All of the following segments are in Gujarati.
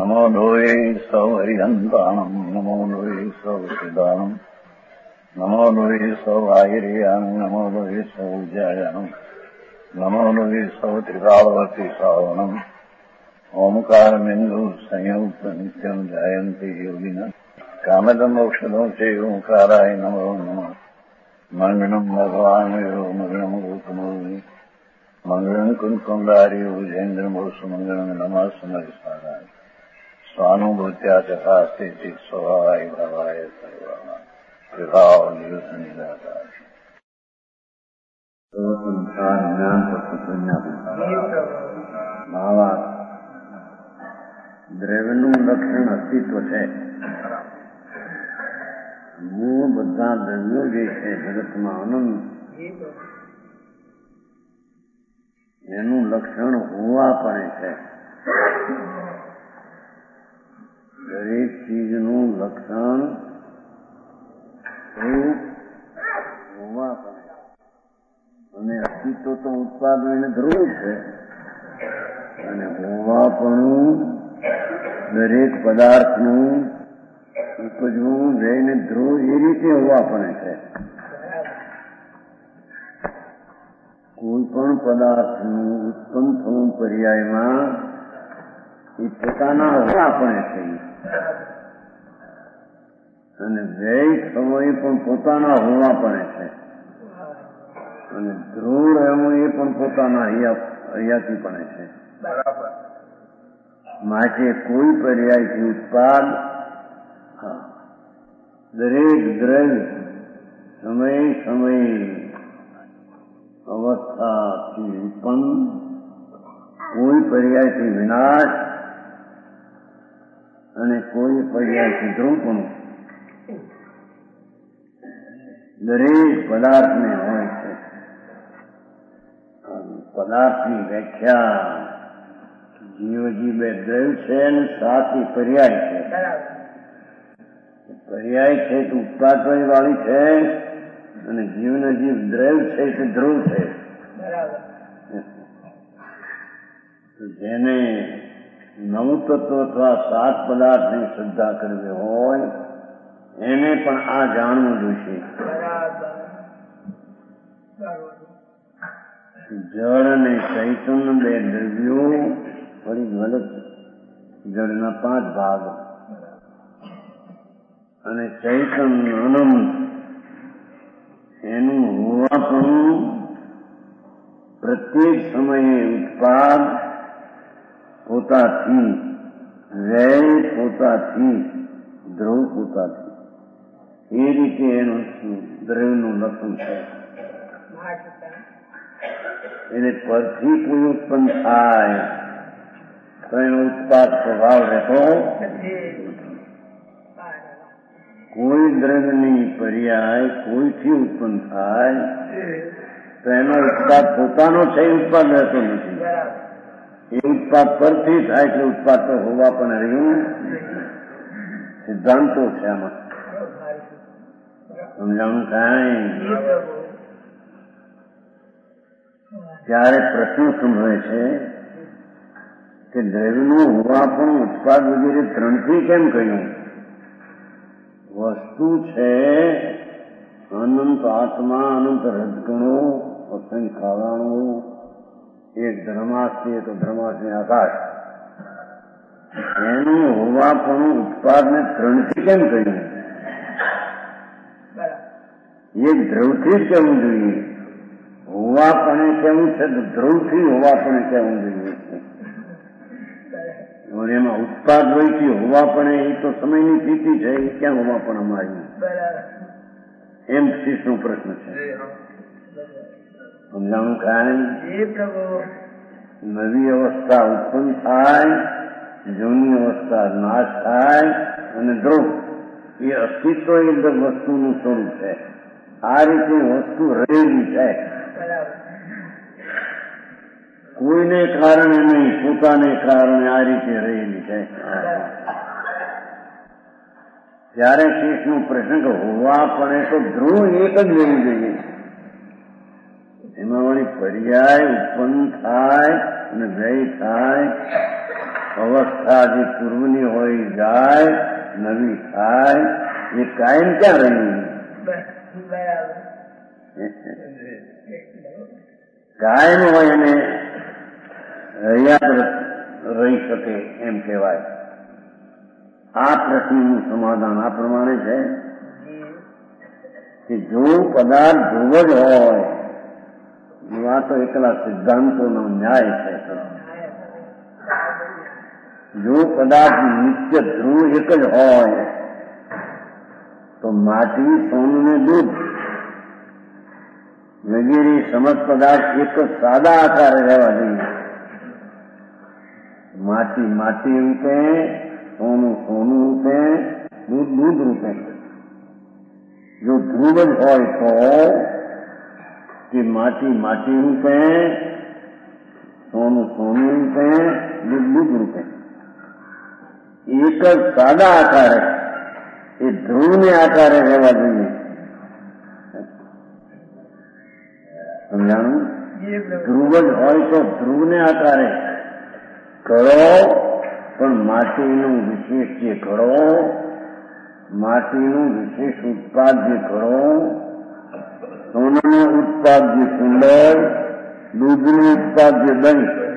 નમો લોહે સૌ હરિહંતાણમ નમો લોહે સૌ સિદ્ધાણમ નમો લોહે સૌ આહિર્યાણમ નમો લોહે સૌ જયાણમ નમો લોહે સૌ ત્રિકાળવતી શ્રાવણમ ઓમકારમિંદુ સંયુક્ત નિત્યમ જાયંતી યોગિના કામદમ ઔષધો છે ઓંકારાય નમો નમઃ મંગળમ ભગવાન મંગળમ ગોતમોહિ મંગળમ કુંકુંડારી ઉજેન્દ્રમોષ મંગળમ નમઃ સમરિસારાય સ્વાનુભૂત્યા ચકાસ્તે ચિત સ્વભાવાય ભાવાય સર્વા વિભાવ નિદાતા સંસાર જ્ઞાન ભાવા દ્રવ્યનું લક્ષણ અસ્તિત્વ છે. હું બધા દ્રવ્યો જે છે જગતમાં અનંત એનું લક્ષણ હોવા પડે છે. દરેક ચીજનું લક્ષણ હોવા પડે અને અસ્તિત્વ તો ઉત્પાદન એને ધ્રુવ છે અને હોવા પણ દરેક પદાર્થનું ઉપજવું જઈને ધ્રુવ એ રીતે હોવા પડે છે. કોઈ પણ પદાર્થનું ઉત્પન્ન થવું પર્યાયમાં એ પોતાના હોવા પડે છે અને વ્યય સમય પણ પોતાના હોવા પડે છે અને ધ્રુવ રહેવું એ પણ પોતાના હયાતી પડે છે. માટે કોઈ પર્યાયથી ઉત્પાદ દરેક દ્રવ્ય સમય અવસ્થાથી ઉત્પન્ન કોઈ પર્યાયથી વિનાશ અને કોઈ પર્યાયથી ધ્રુવપણું દરેક પદાર્થને હોય છે. પદાર્થની વ્યાખ્યા જીવજી બે દ્રવ્ય છે અને સાથી પર્યાય છે. પર્યાય છે તો ઉત્પાદન વાળી છે અને જીવને જીવ દ્રવ્ય છે તે ધ્રુવ છે. જેને નવું તત્વ અથવા સાત પદાર્થની શ્રદ્ધા કરવી હોય એને પણ આ જાણવું જોઈશે. જળ અને ચૈતન્ય બે દ્રવ્યો ફરી ગલત. જળના 5 ભાગ અને ચૈતન્ય અનંત એનું હોવાપણું પ્રત્યેક સમયે ઉત્પાદ પોતાથી, વ્યય પોતાથી, ધ્રુવ પોતાથી એ રીતે એનું દ્રવ્યનું લક્ષણ છે. એને પરથી કોઈ ઉત્પન્ન થાય તો એનો ઉત્પાદ સ્વભાવ રહેતો કોઈ દ્રવ્યની પર્યાય કોઈથી ઉત્પન્ન થાય તો એનો ઉત્પાદ પોતાનો છે ઉત્પાદ રહેતો નથી. એ ઉત્પાદ પરથી થાય એટલે ઉત્પાદ તો હોવા પણ રહ્યું. સિદ્ધાંતો છે આમાં સમજાણું કાંઈ. ત્યારે પ્રશ્ન સંભવે છે કે દ્રવ્યનું હોવા પણ ઉત્પાદ વગેરે 3થી કેમ કહ્યું? વસ્તુ છે અનંત આત્મા, અનંત રજગણો, અસંખ્ય ખાવાણું, એક ધર્માસ્તી તો ધર્માસ્તી આકાશ, એનું હોવા પણ ઉત્પાદને 3થી કેમ કહ્યું? એક ધ્રુવથી જ કહેવું જોઈએ. હોવા પણ કેવું છે તો ધ્રુવથી હોવા પણ કહેવું જોઈએ. એમાં ઉત્પાદ વયથી હોવા પણ એ તો સમયની સ્થિતિ છે. એ ક્યાં હોવા પણ અમારી એમ શીશનો પ્રશ્ન છે. સમજાણું કાંઈ. નવી અવસ્થા ઉત્પન્ન થાય, જૂની અવસ્થા નાશ થાય અને ધ્રુવ એ અસ્તિત્વ એ વસ્તુનું સ્વરૂપ છે. આ રીતે વસ્તુ રહેલી છે. કોઈને કારણે નહીં, પોતાને કારણે આ રીતે રહેલી છે. ત્યારે શેષનો પ્રશ્ન કે હોવા પડે તો ધ્રુવ એક જ લેવું જોઈએ. એમાં વળી પર્યાય ઉત્પન્ન થાય અને વ્યય થાય અવસ્થા જે પૂર્વની હોય જાય, નવી થાય, એ કાયમ ક્યાં રહી? કાયમ હોય એને યાદ રહી શકે એમ કહેવાય. આ પ્રશ્નનું સમાધાન આ પ્રમાણે છે કે જો પદાર્થ ધ્રુવ જ હોય, આ તો એકલા સિદ્ધાંતોનો ન્યાય છે. જો પદાર્થ નિત્ય ધ્રુવ એક જ હોય તો માટી, સોનું ને દૂધ વગેરે સમજ પદાર્થ એક જ સાદા આકારે રહેવા જોઈએ. માટી માટી રૂપે, સોનું સોનું રૂપે, દૂધ દૂધ રૂપે. જો ધ્રુવ જ હોય તો કે માટી માટી રૂપે, સોનું સોનું રૂપે, દૂધ દૂધ રૂપે, એક જ સાદા આકારે એ ધ્રુવને આકારે રહેવા જોઈએ. સમજાણું? ધ્રુવ જ હોય તો ધ્રુવને આકારે કરો, પણ માટીનું વિશેષ જે કરો, માટીનું વિશેષ ઉત્પાદ જે કરો, સોનાનું ઉત્પાદ જે કુંડળ, દૂધનું ઉત્પાદ જે દહીં,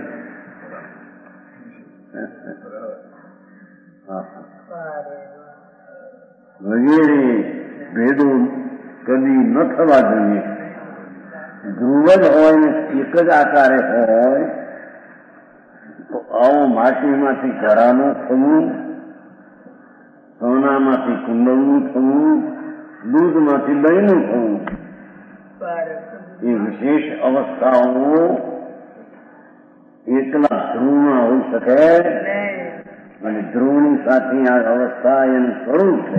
વગેરે ભેદો કદી ન થવા જોઈએ. ધ્રુવ જ હોય ને એક જ આકારે હોય તો આવો માટીમાંથી ઘડાનું થવું, સોનામાંથી કુંડળનું થવું, દૂધમાંથી દહીંનું થવું, એ વિશેષ અવસ્થાઓ એકલા ધ્રુવમાં હોઈ શકે અને ધ્રુવની સાથે આ અવસ્થા એનું સ્વરૂપ છે.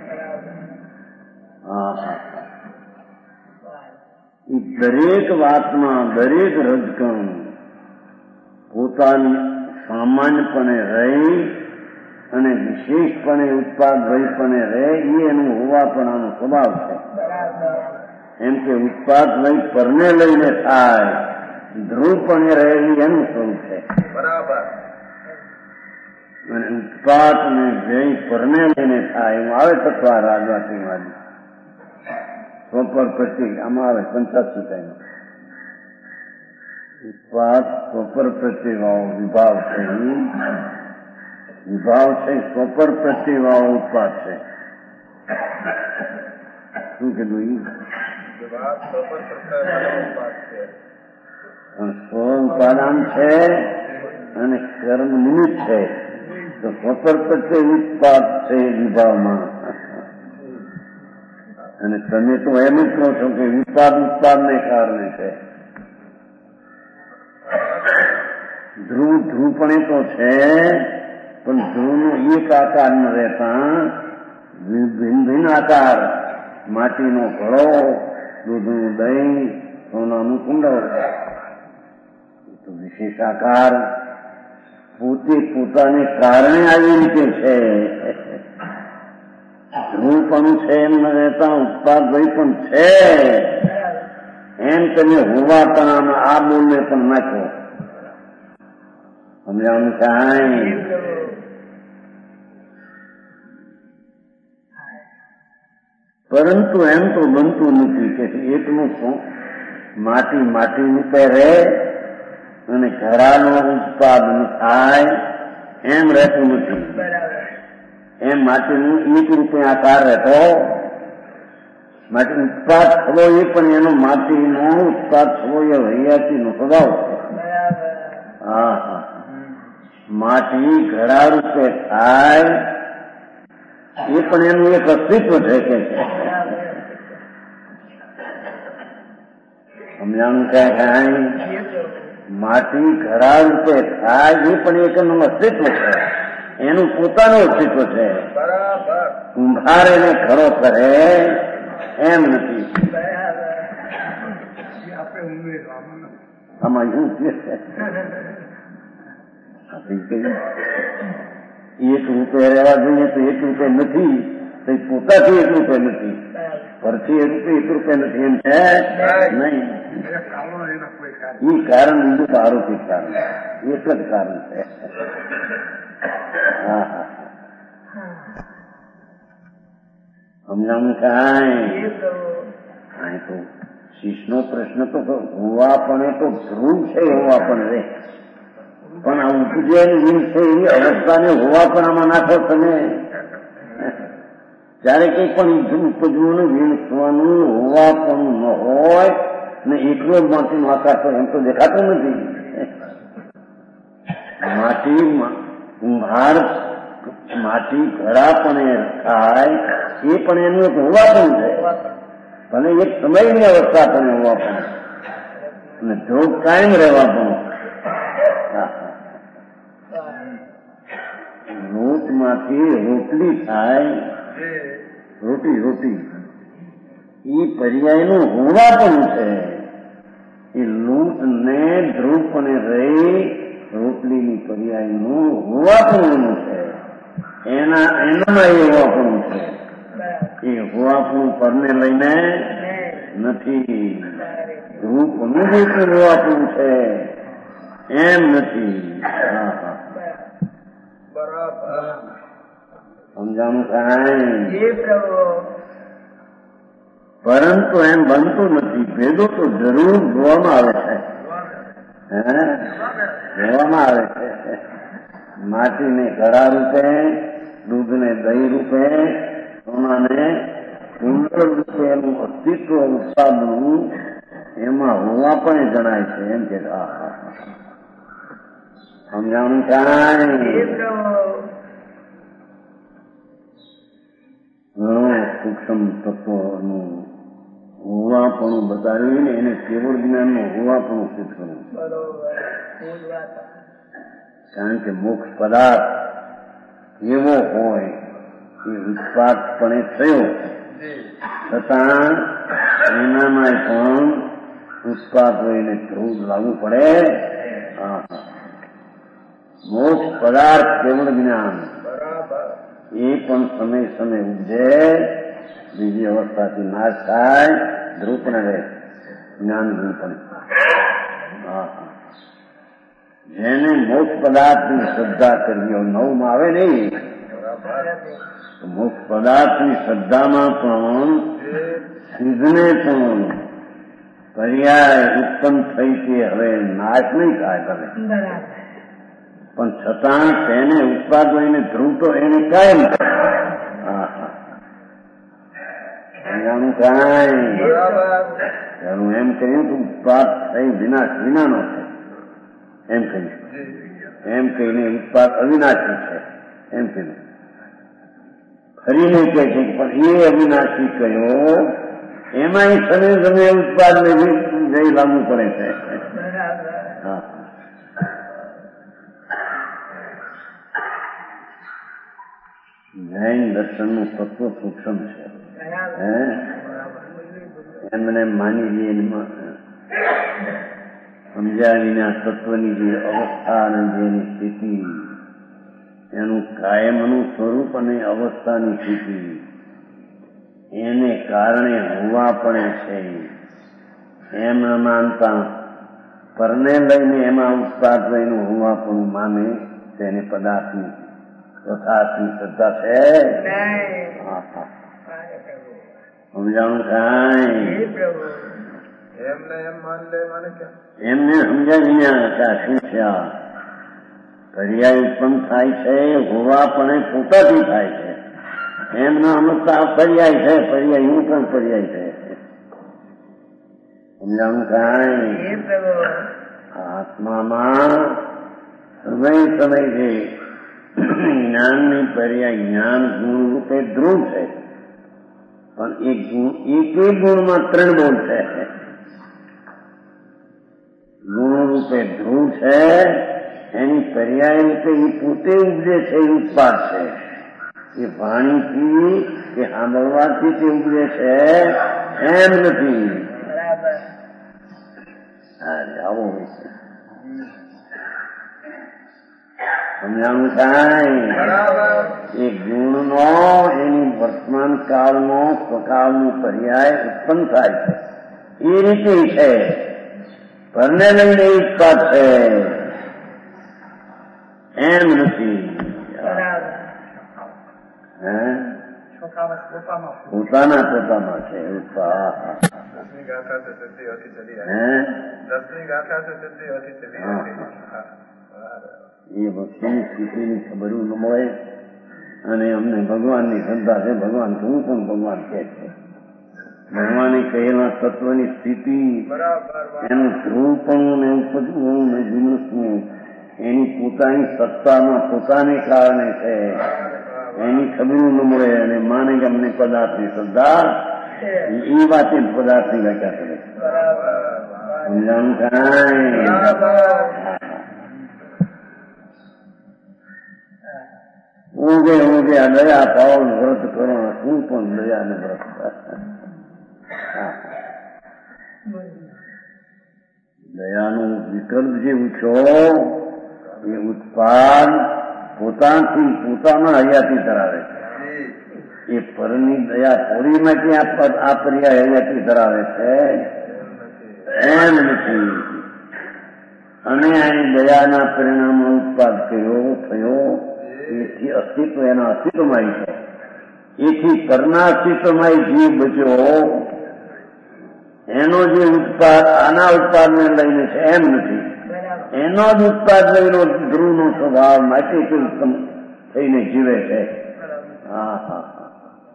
એ દરેક વાતમાં, દરેક રજકણ પોતાની સામાન્યપણે રહી અને વિશેષપણે ઉત્પાદ વયપણે રહે, એ એનું હોવાપણાનો સ્વભાવ છે. એમ કે ઉત્પાદ વય પરને લઈને થાય, ધ્રુવપણે રહે, એનું સ્વરૂપ છે. બરાબર. અને ઉત્પાદ ને વ્યય પરને લઈને થાય એમાં આવે તત્વા રાજવાતીવાદી સ્વપર પ્રત્યેક આમાં આવે 85 ઉત્પાદ સ્વપર પ્રત્યેવાળો વિભાવ છે. વિભાવ છે સ્વપર પ્રત્યેવાળો ઉત્પાદ છે. શું કીધું? સ્વ ઉપાદાન છે અને કર્મ નિમિત્ત છે, તો સ્વપર પ્રત્યે ઉત્પાદ છે વિભાવમાં. અને તમે તો એમ જ કહો છો કે ઉત્પાદ ઉત્પાદને કારણે છે. ધ્રુવ ધ્રુવપણે તો છે, પણ ધ્રુવનો એક આકાર ન રહેતા ભિન્ન ભિન્ન આકાર, માટીનો ઘડો, દૂધનું દહીં, સોનાનું કુંડળ, તો વિશેષ આકાર પોતે પોતાને કારણે આવી રીતે છે. ધ્રુવપણું છે એમ ન રહેતા ઉત્પાદ વય પણ છે એમ તમે હોવાપણામાં આ બોલને પણ નાખો. સમજાવવાનું કાંઈ? પરંતુ એમ તો બનતું નથી કે એકનું માટી માટી રૂપે રહે અને ઘડાનો ઉત્પાદ થાય એમ રહેતું નથી. એમ માટીનું એક રૂપે આકાર રહેતો, માટી ઉત્પાદ થવો એ પણ એનો માટીનો ઉત્પાદ થવો એ હૈયાતીનો સ્વભાવ છે. હા હા, માટી ઘડા રૂપે થાય એ પણ એનું એક અસ્તિત્વ છે કે સમજાણું કાંઈ? માટી ઘડા રૂપે થાય એ પણ એક એનું અસ્તિત્વ છે, એનું પોતાનું અસ્તિત્વ છે. કુંભાર એને ઘડો કરે એમ નથી. આમાં શું છે? એક રૂપે રહેવા જોઈએ તો એક રૂપે નથી, તો પોતાથી એક રૂપે નથી. પરથી એક રૂપિયા નથી એમ છે નહીં. એ કારણ બીજું તો આરોપિત કારણ, એક જ કારણ છે. હા હા સમજાણું કાંઈ તો શીશનો પ્રશ્ન તો હોવા પણ તો ધ્રુવ છે હોવા પણ રે, પણ આ ઉપજેલ વીર છે એવી અવસ્થાને હોવા પણ આમાં નાખો તમે. જ્યારે કંઈ પણ ઉપજવું ને વીણવાનું હોવા પણ ન હોય ને એકલો જ માટી આકાશ એમ તો દેખાતું નથી. માટી કુંભાર માટી ઘડા પણ થાય એ પણ એનું એક હોવા પણ છે, ભલે એક સમયની અવસ્થા પણ હોવા પણ અને ધ્રુવ કાયમ રહેવા પણ. લોટમાંથી રોટલી થાય, રોટી એ પર્યાયનું હોવા પણ છે. એ લૂંટ ને ધ્રુવ પણ રહી રોટલીની પર્યાયનું હોવા પણ એનું છે. એનામાં એ હોવા પણ છે. એ હોવા પણ પરને લઈને નથી. ધ્રુવ અનુભવ હોવા પણ છે એમ નથી. સમજાણું કાંઈ? પરંતુ એમ બનતું નથી. ભેદો તો જરૂર જોવામાં આવે છે, જોવામાં આવે છે. માટીને ઘડા રૂપે, દૂધને દહીં રૂપે, સોનાને કુંડળ રૂપે એનું અસ્તિત્વ ઉત્પાદન એમાં હોવા પણ જણાય છે. એમ કે સમજાણું કાંઈ? ઘણું સૂક્ષ્મ તત્વનું હોવાપણું બતાવ્યું ને એને કેવળ જ્ઞાનનું હોવાપણું શીખવું. કારણ કે મોક્ષ પદાર્થ એવો હોય એ ઉત્પાદપણે થયો છતાં એનામાં પણ ઉત્પાદ હોઈને ધ્રુવ લાવવું પડે. મોક્ષ પદાર્થ કેવળ જ્ઞાન એ પણ સમય સમય ઉપજે, બીજી અવસ્થાથી નાશ થાય, ધ્રુવ પણ રહે, જ્ઞાન ધ્રુવ પણ. જેને મોક્ષ પદાર્થની શ્રદ્ધા કરવી હોય, નવમાં આવે નહીં, મોક્ષ પદાર્થની શ્રદ્ધામાં પણ સિદ્ધને પણ પર્યાય ઉત્પન્ન થઈ તે હવે નાશ નહીં થાય ભલે, પણ છતાં તેને ઉત્પાદ હોઈને ધ્રુવ તો એને કાયમ. જાણું કાંઈ? હું એમ કહ્યું કે ઉત્પાદ થઈ વિનાશ વિનાનો છે એમ કહ્યું, એમ કહીને ઉત્પાદ અવિનાશી છે એમ કહ્યું. ફરીને કહે છે પણ એ અવિનાશી કહ્યો એમાં સમય સમય ઉત્પાદને જઈ લાવવું પડે છે. જૈન દર્શનનું તત્વ સૂક્ષ્મ છે. એમને માની લઈએ સમજ્યા વિના તત્વની જે અવસ્થા અને જેની સ્થિતિ, એનું કાયમનું સ્વરૂપ અને અવસ્થાની સ્થિતિ એને કારણે હોવા પડે છે એમ ન માનતા પરને લઈને એમાં ઉત્પાદ લઈને હોવા પણ માને તેને પદાર્થની તથાર્થની શ્રદ્ધા છે. સમજાણું કાંઈ? એમને સમજાય વિના શું છે? પર્યાય ઉત્પન્ન થાય છે હોવા પણ પોતાથી થાય છે એમ ન સમજતા પર્યાય છે, પર્યાય હું પણ પર્યાય છે. સમજાણું કાંઈ? આત્મામાં સમય છે જ્ઞાનની પર્યાય જ્ઞાન ગુણ રૂપે ધ્રુવ છે, પણ એક ગુણમાં ત્રણ ગુણ છે. ગુણ રૂપે ધ્રુવ છે, એની પર્યાય રૂપે એ પોતે ઉપજે છે, એ ઉત્પાદ છે. એ વાણીથી કે સાંભળવાથી તે ઉપજે છે એમ નથી. આવો સમજાણું થાય એ ગુણનો એની વર્તમાન કાળનો સ્વકાળનો પર્યાય ઉત્પન્ન થાય છે એ રીતે છે. પરને લઈને ઉત્પાદ છે એમ નથી. પોતાના પોતામાં છે ઉત્પાદ. એ વસ્તુની સ્થિતિની ખબર ન મળે અને અમને ભગવાનની શ્રદ્ધા છે. ભગવાન શું પણ ભગવાન કે છે ભગવાને કહેલા તત્વની સ્થિતિ એનું ધ્રુવપણું ને ઉપજવું ને વિનુસનું એની પોતાની સત્તામાં પોતાને કારણે છે. એની ખબર ન મળે અને માને કે અમને પદાર્થની શ્રદ્ધા એ વાતે પદાર્થની વ્યાખ્યા કરે છે. સમજાણું થાય. ઊંઘે ઊંઘે આ દયા પાવન વ્રત કરો શું પણ દયાને વ્રત. દયાનો વિકલ્પ જે ઉછો એ ઉત્પાદ પોતાથી પોતાના હયાતી ધરાવે છે. એ પરની દયા પૂરીમાંથી આ પર્યાય હયાતી ધરાવે છે એમ નથી. અને અહીં દયાના પરિણામો ઉત્પાદ થયો એથી અસ્તિત્વ એના અસ્તિત્વમાં છે. એથી પરના અસ્તિત્વમાં જીવ બચ્યો એનો જે ઉત્પાદ આના ઉત્પાદને લઈને છે એમ નથી. એનો જ ઉત્પાદ લઈને ધ્રુવનો સ્વભાવ માટે ઉત્તમ થઈને જીવે છે. હા હા હા.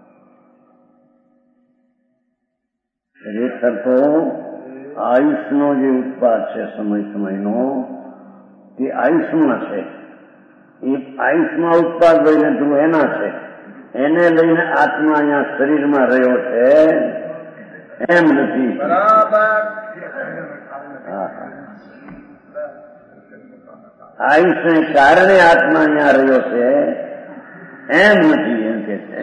ખરેખર તો આયુષનો જે ઉત્પાદ છે સમય સમયનો તે આયુષમાં છે. એ આયુષમાં ઉત્પાદ લઈને ધ્રુવ એના છે. એને લઈને આત્મા અહીંયા શરીરમાં રહ્યો છે એમ નથી. આયુષને કારણે આત્મા અહીંયા રહ્યો છે એમ નથી. એમ કે છે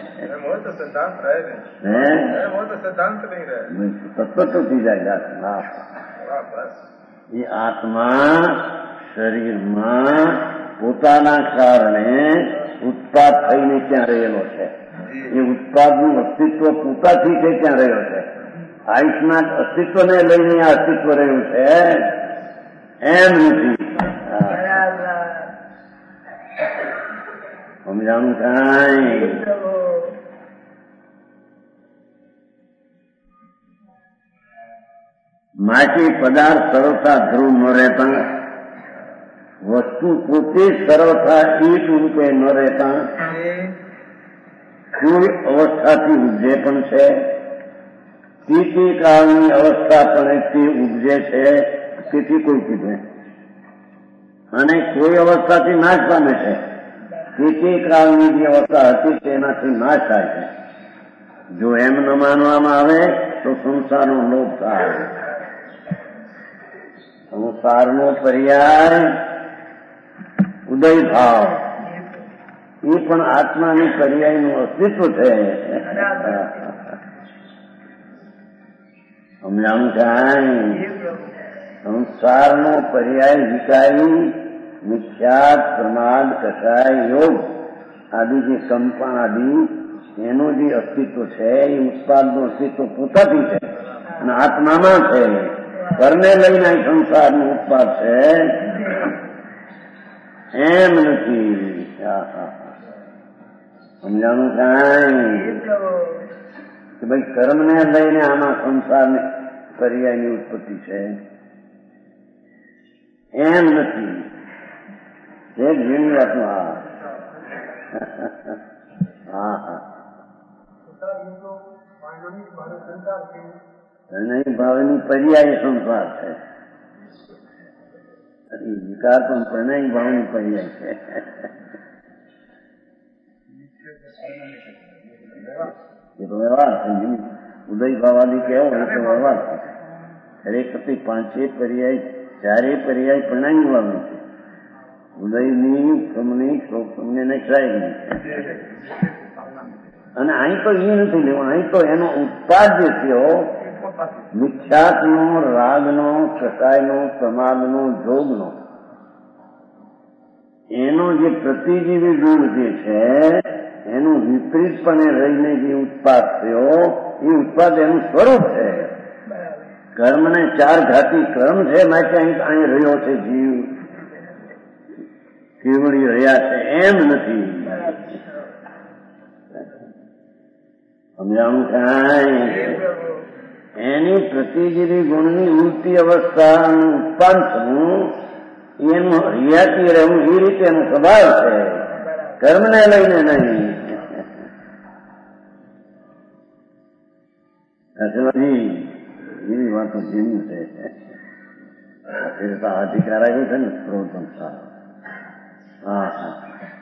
તત્વ તો થઈ જાય. એ આત્મા શરીરમાં પોતાના કારણે ઉત્પાદ થઈને ત્યાં રહેલો છે. એ ઉત્પાદનું અસ્તિત્વ પોતાથી છે ત્યાં રહ્યો છે. આયુષના અસ્તિત્વને લઈને આ અસ્તિત્વ રહ્યું છે એમ નથી. સમજાણું કાંઈ. માટે પદાર્થ સરળતા ધ્રુવ ન રહેતા વસ્તુ પોતે સરળતા એક રૂપે ન રહેતા કોઈ અવસ્થાથી ઉપજે પણ છે. તે કાળની અવસ્થા પણ તે ઉપજે છે તેથી કોઈ કીધું. અને કોઈ અવસ્થાથી નાશ પામે છે. તે કાળની જે અવસ્થા હતી તેનાથી નાશ થાય છે. જો એમ ન માનવામાં આવે તો સંસારનો લોપ થાય. સંસારનો પર્યાય ઉદય ભાવ એ પણ આત્માની પર્યાયનું અસ્તિત્વ છે. સમજાણું થાય. સંસારનો પર્યાય વિકારી મિથ્યાત પ્રમાદ કસાય યોગ આદિ જે કંપન આદિ એનું જે અસ્તિત્વ છે એ ઉત્પાદનું અસ્તિત્વ પોતાથી છે અને આત્મામાં છે. પરને લઈને સંસારનું ઉત્પાદ છે એમ નથી. સમજાણું કાંઈ કે ભાઈ કર્મને લઈને આમાં સંસારને પર્યાયની ઉત્પત્તિ છે એમ નથી. એક જૂની વાતમાં હા હા પ્રણય ભાવની પર્યાય સંસાર છે. વિકાર પણ પ્રણય ભાવની પર્યાય છે. એ તો વ્યવહાર છે. ઉદય ભાવાદી કેવો એ તો વ્યવહાર છે. ખરેખર પાંચે પર્યાય ચારે પર્યાય પ્રણય ભાવની છે. ઉદયની સમની શોકમને નક્ષાયની છે. અને અહીં તો એ નથી લેવું. અહીં તો એનો ઉત્પાદ જે થયો મિથ્યાત્મનો, રાગનો, કસાયનો, પ્રમાદનો, જોગનો એનો જે પ્રતિજીવી ગુણ જે છે એનું વિપરીતપણે રહીને જે ઉત્પાદ થયો એ ઉત્પાદ એનું સ્વરૂપ છે. કર્મને 4 ઘાતી કર્મ છે માટે અહીં રહ્યો છે જીવ, કેવડી રહ્યા છે એમ નથી. સમજાણું કાંઈ? એની પ્રતિજીવી ગુણની ઉલટી અવસ્થાનું ઉત્પાદન થવું એનું હરિયાતી રહેવું એ રીતે એનો સ્વભાવ છે, કર્મને લઈને નહીં. એવી વાતો જેવી છે અધિકાર આવ્યો છે ને પ્રવર્તન સારો. હા હા,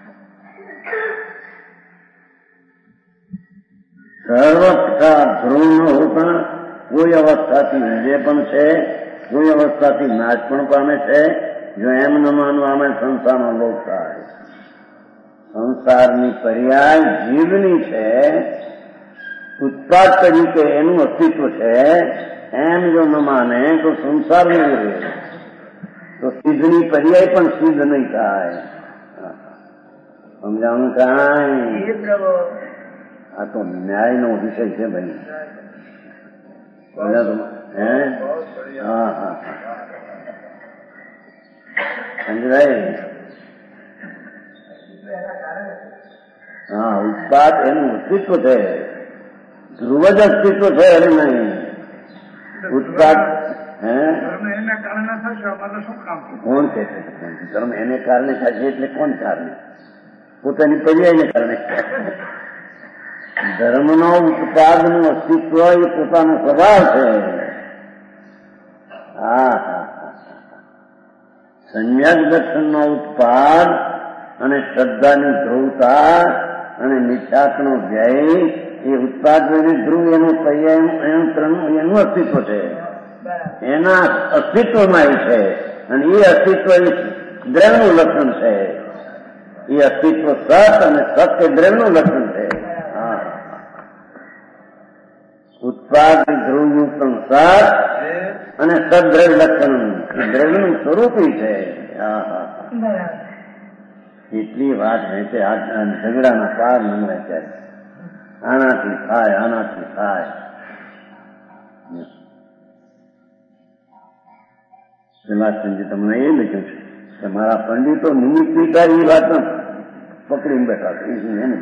સર્વથા ધ્રુવ પણ કોઈ અવસ્થાથી વિજય પણ છે, કોઈ અવસ્થાથી નાશ પણ પામે છે. જો એમ ન માનવામાં સંસારનો લોપ થાય, સંસારની પર્યાય જીવની છે, ઉત્પાદ તરીકે એનું અસ્તિત્વ છે, એમ જો ન માને તો સંસાર નહીં રહે, તો સિદ્ધની પર્યાય પણ સિદ્ધ નહીં થાય. સમજાણું કાંઈ? આ તો ન્યાયનો વિષય છે ભાઈ. હા હા સમજાય? હા, ઉત્પાદ એનું અસ્તિત્વ છે, ધ્રુવ જ અસ્તિત્વ છે એને નહીં. ઉત્પાદ કોણ છે? ધર્મ એને કારણે થશે એટલે કોણ કારણે? પોતાની પર્યાયને કારણે. ધર્મનો ઉત્પાદનું અસ્તિત્વ એ પોતાનો સ્વભાવ છે. હા હા, સમ્યક દર્શનનો ઉત્પાદ અને શ્રદ્ધાની ધ્રુવતા અને મિથ્યાત્વનો વ્યય એ ઉત્પાદ ધ્રુવ એનું એનું અસ્તિત્વ છે, એના અસ્તિત્વમાં એ છે. અને એ અસ્તિત્વ એ દ્રવ્યનું લક્ષણ છે. એ અસ્તિત્વ સત અને સત એ દ્રવ્યનું લક્ષણ છે. ઉત્પાદ ધ્રુવયુક્ત સત અને સદ્રવ્ય લક્ષણ દ્રવ્યનું સ્વરૂપ છે. એટલી વાત છે કે આ ઝઘડાના પાર નમવાય ત્યારે આનાથી થાય આનાથી થાય. શ્રીમાસજી તમને એ લખ્યું છે કે મારા પંડિતો નિમિત્ત સ્વીકારી એ વાત પકડીને બેઠા છે.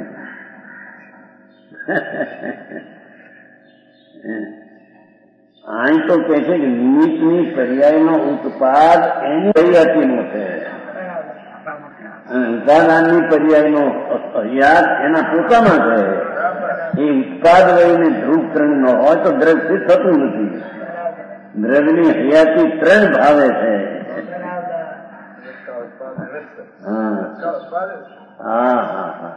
અહીં તો કે છે કે નિમિત્તની પર્યાયનો ઉત્પાદ એની હરિયાતીનો છે અને ઉપાદાનની પર્યાયનો હરિયાત એના પોતામાં છે. એ ઉત્પાદ વયને ધ્રુવ ત્રણ નો હોય તો દ્રવ્ય સિદ્ધ થતું નથી. દ્રવ્યની હરિયાતી 3 ભાવે છે. હા હા હા,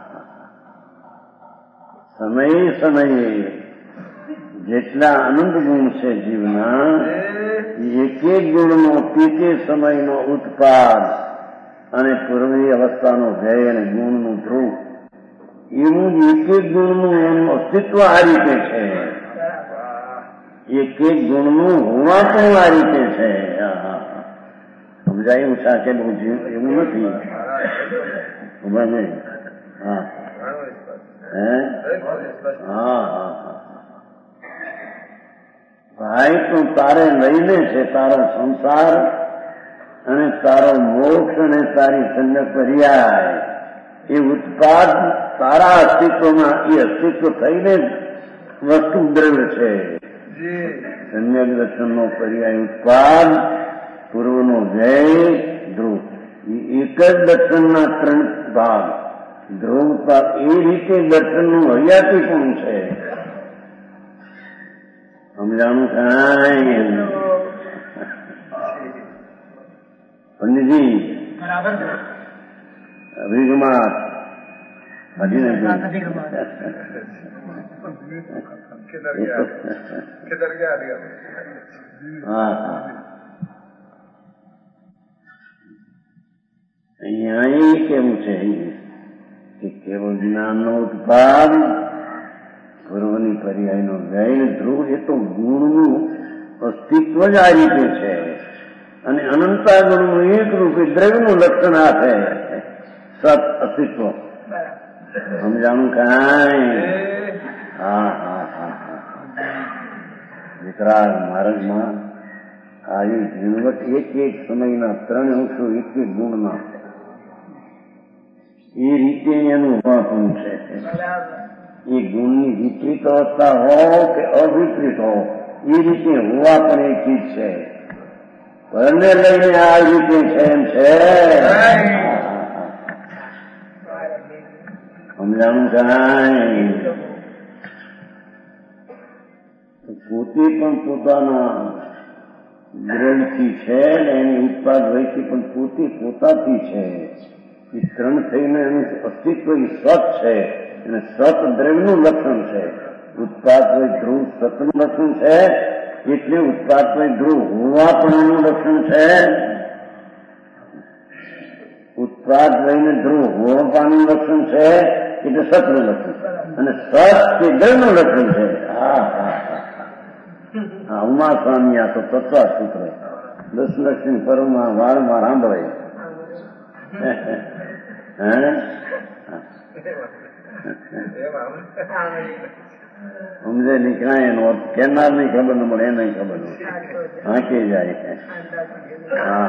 સમયે સમયે જેટલા અનંત ગુણ છે જીવના, એક એક ગુણનો તે સમયનો ઉત્પાદ અને પૂર્વી અવસ્થાનો ભય અને ગુણનું ધ્રુવ એવું એક એક ગુણનું એનું અસ્તિત્વ આ રીતે છે. એક એક ગુણનું હોવા પણ આ રીતે છે. સમજાયું છે કે બહુ એવું નથી. ખબર નહીં? હા હા હા, ભાઈ તું તારે લઈને છે તારો સંસાર અને તારો મોક્ષ અને તારી સંગ પર્યાય. એ ઉત્પાદ તારા અસ્તિત્વમાં એ અસ્તિત્વ થઈને વસ્તુ દ્રવ્ય છે. સમ્યક દર્શનનો પર્યાય ઉત્પાદ, પૂર્વનો વ્યય, ધ્રુવ. એક જ દર્શનના 3 ભાગ. ધ્રુવતા એ રીતે દર્શનનું હરિયાતી પણ છે. સમજાણું કાંઈ? પંડિતજી અભિગમાં અહીંયા કેવું છે કે કેવળ જ્ઞાનનો ઉત્પાદ, પૂર્વની પર્યાયનો વ્યય, ધ્રુવ એ તો ગુણનું અસ્તિત્વ જ આ રીતે છે. અને અનંતા ગુણનું એક રૂપે દ્રવ્યનું લક્ષણ આપે. સત અસ્તિત્વ સમજાણું કાંઈ. હા હા હા હા વિતરાગ માર્ગમાં આવી ઝીણવટ એક સમયના 3 અંશો એક ગુણના એ રીતે એનું પણ છે. એ ગુણની વિપરીત અવસ્થા હો કે અવિપરીત હો એ રીતે હોવા પણ એક ચીજ છે. પરને લઈને આ રીતે છે એમ છે. સમજાણું કાંઈ. પોતે પણ પોતાના દ્રવ્યથી છે ને એની ઉત્પાદ વયથી પણ પોતે પોતાથી છે. એ 3 થઈને એનું અસ્તિત્વ એ સત છે અને સત દ્રવ્યનું લક્ષણ છે. ઉત્પાદ વય ધ્રુવ સતનું લક્ષણ છે એટલે ઉત્પાદ વય ધ્રુવ હોવા પણ એનું લક્ષણ છે. ઉત્પાદ વયને ધ્રુવ હોવાનું લક્ષણ છે એટલે સતનું લક્ષણ અને સત એ દ્રવ્યનું લક્ષણ છે. હા હા હા ઉમા સ્વામી આ તો તત્વ સૂત્ર 10 લક્ષની પરમાં વારંવાર સાંભળાય. સમજે નીકળાય એનો કેનાર ની ખબર ન મળે એને ખબર ન હાંકી જાય. હા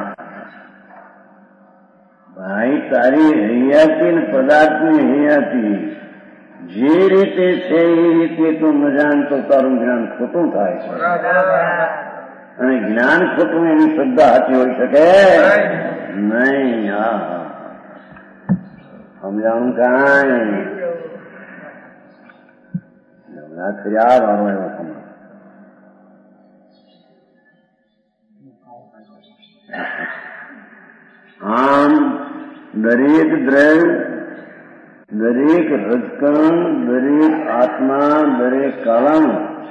ભાઈ તારી હૈયાતી ને પદાર્થની હૈયાતી જે રીતે છે એ રીતે તું ન જાણતો તારું જ્ઞાન ખોટું થાય છે. અને જ્ઞાન ખોટું એની શ્રદ્ધા સાચી હોઈ શકે નહીં. હા હા સમજાણું કાંઈ. આ વાળો એવો સમજ આમ દરેક દ્રવ્ય દરેક રજકણ દરેક આત્મા દરેક કાળાનું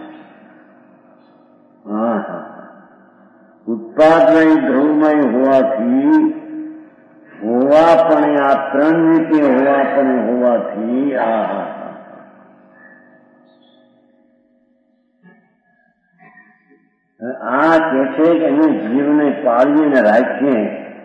હા હા ઉત્પાદમય ધ્રુવમય હોવાથી હોવા પણ આ 3 રીતે હોવા પણ હોવાથી આ હા આ કે છે કે અમે જીવને પાળીને રાખીએ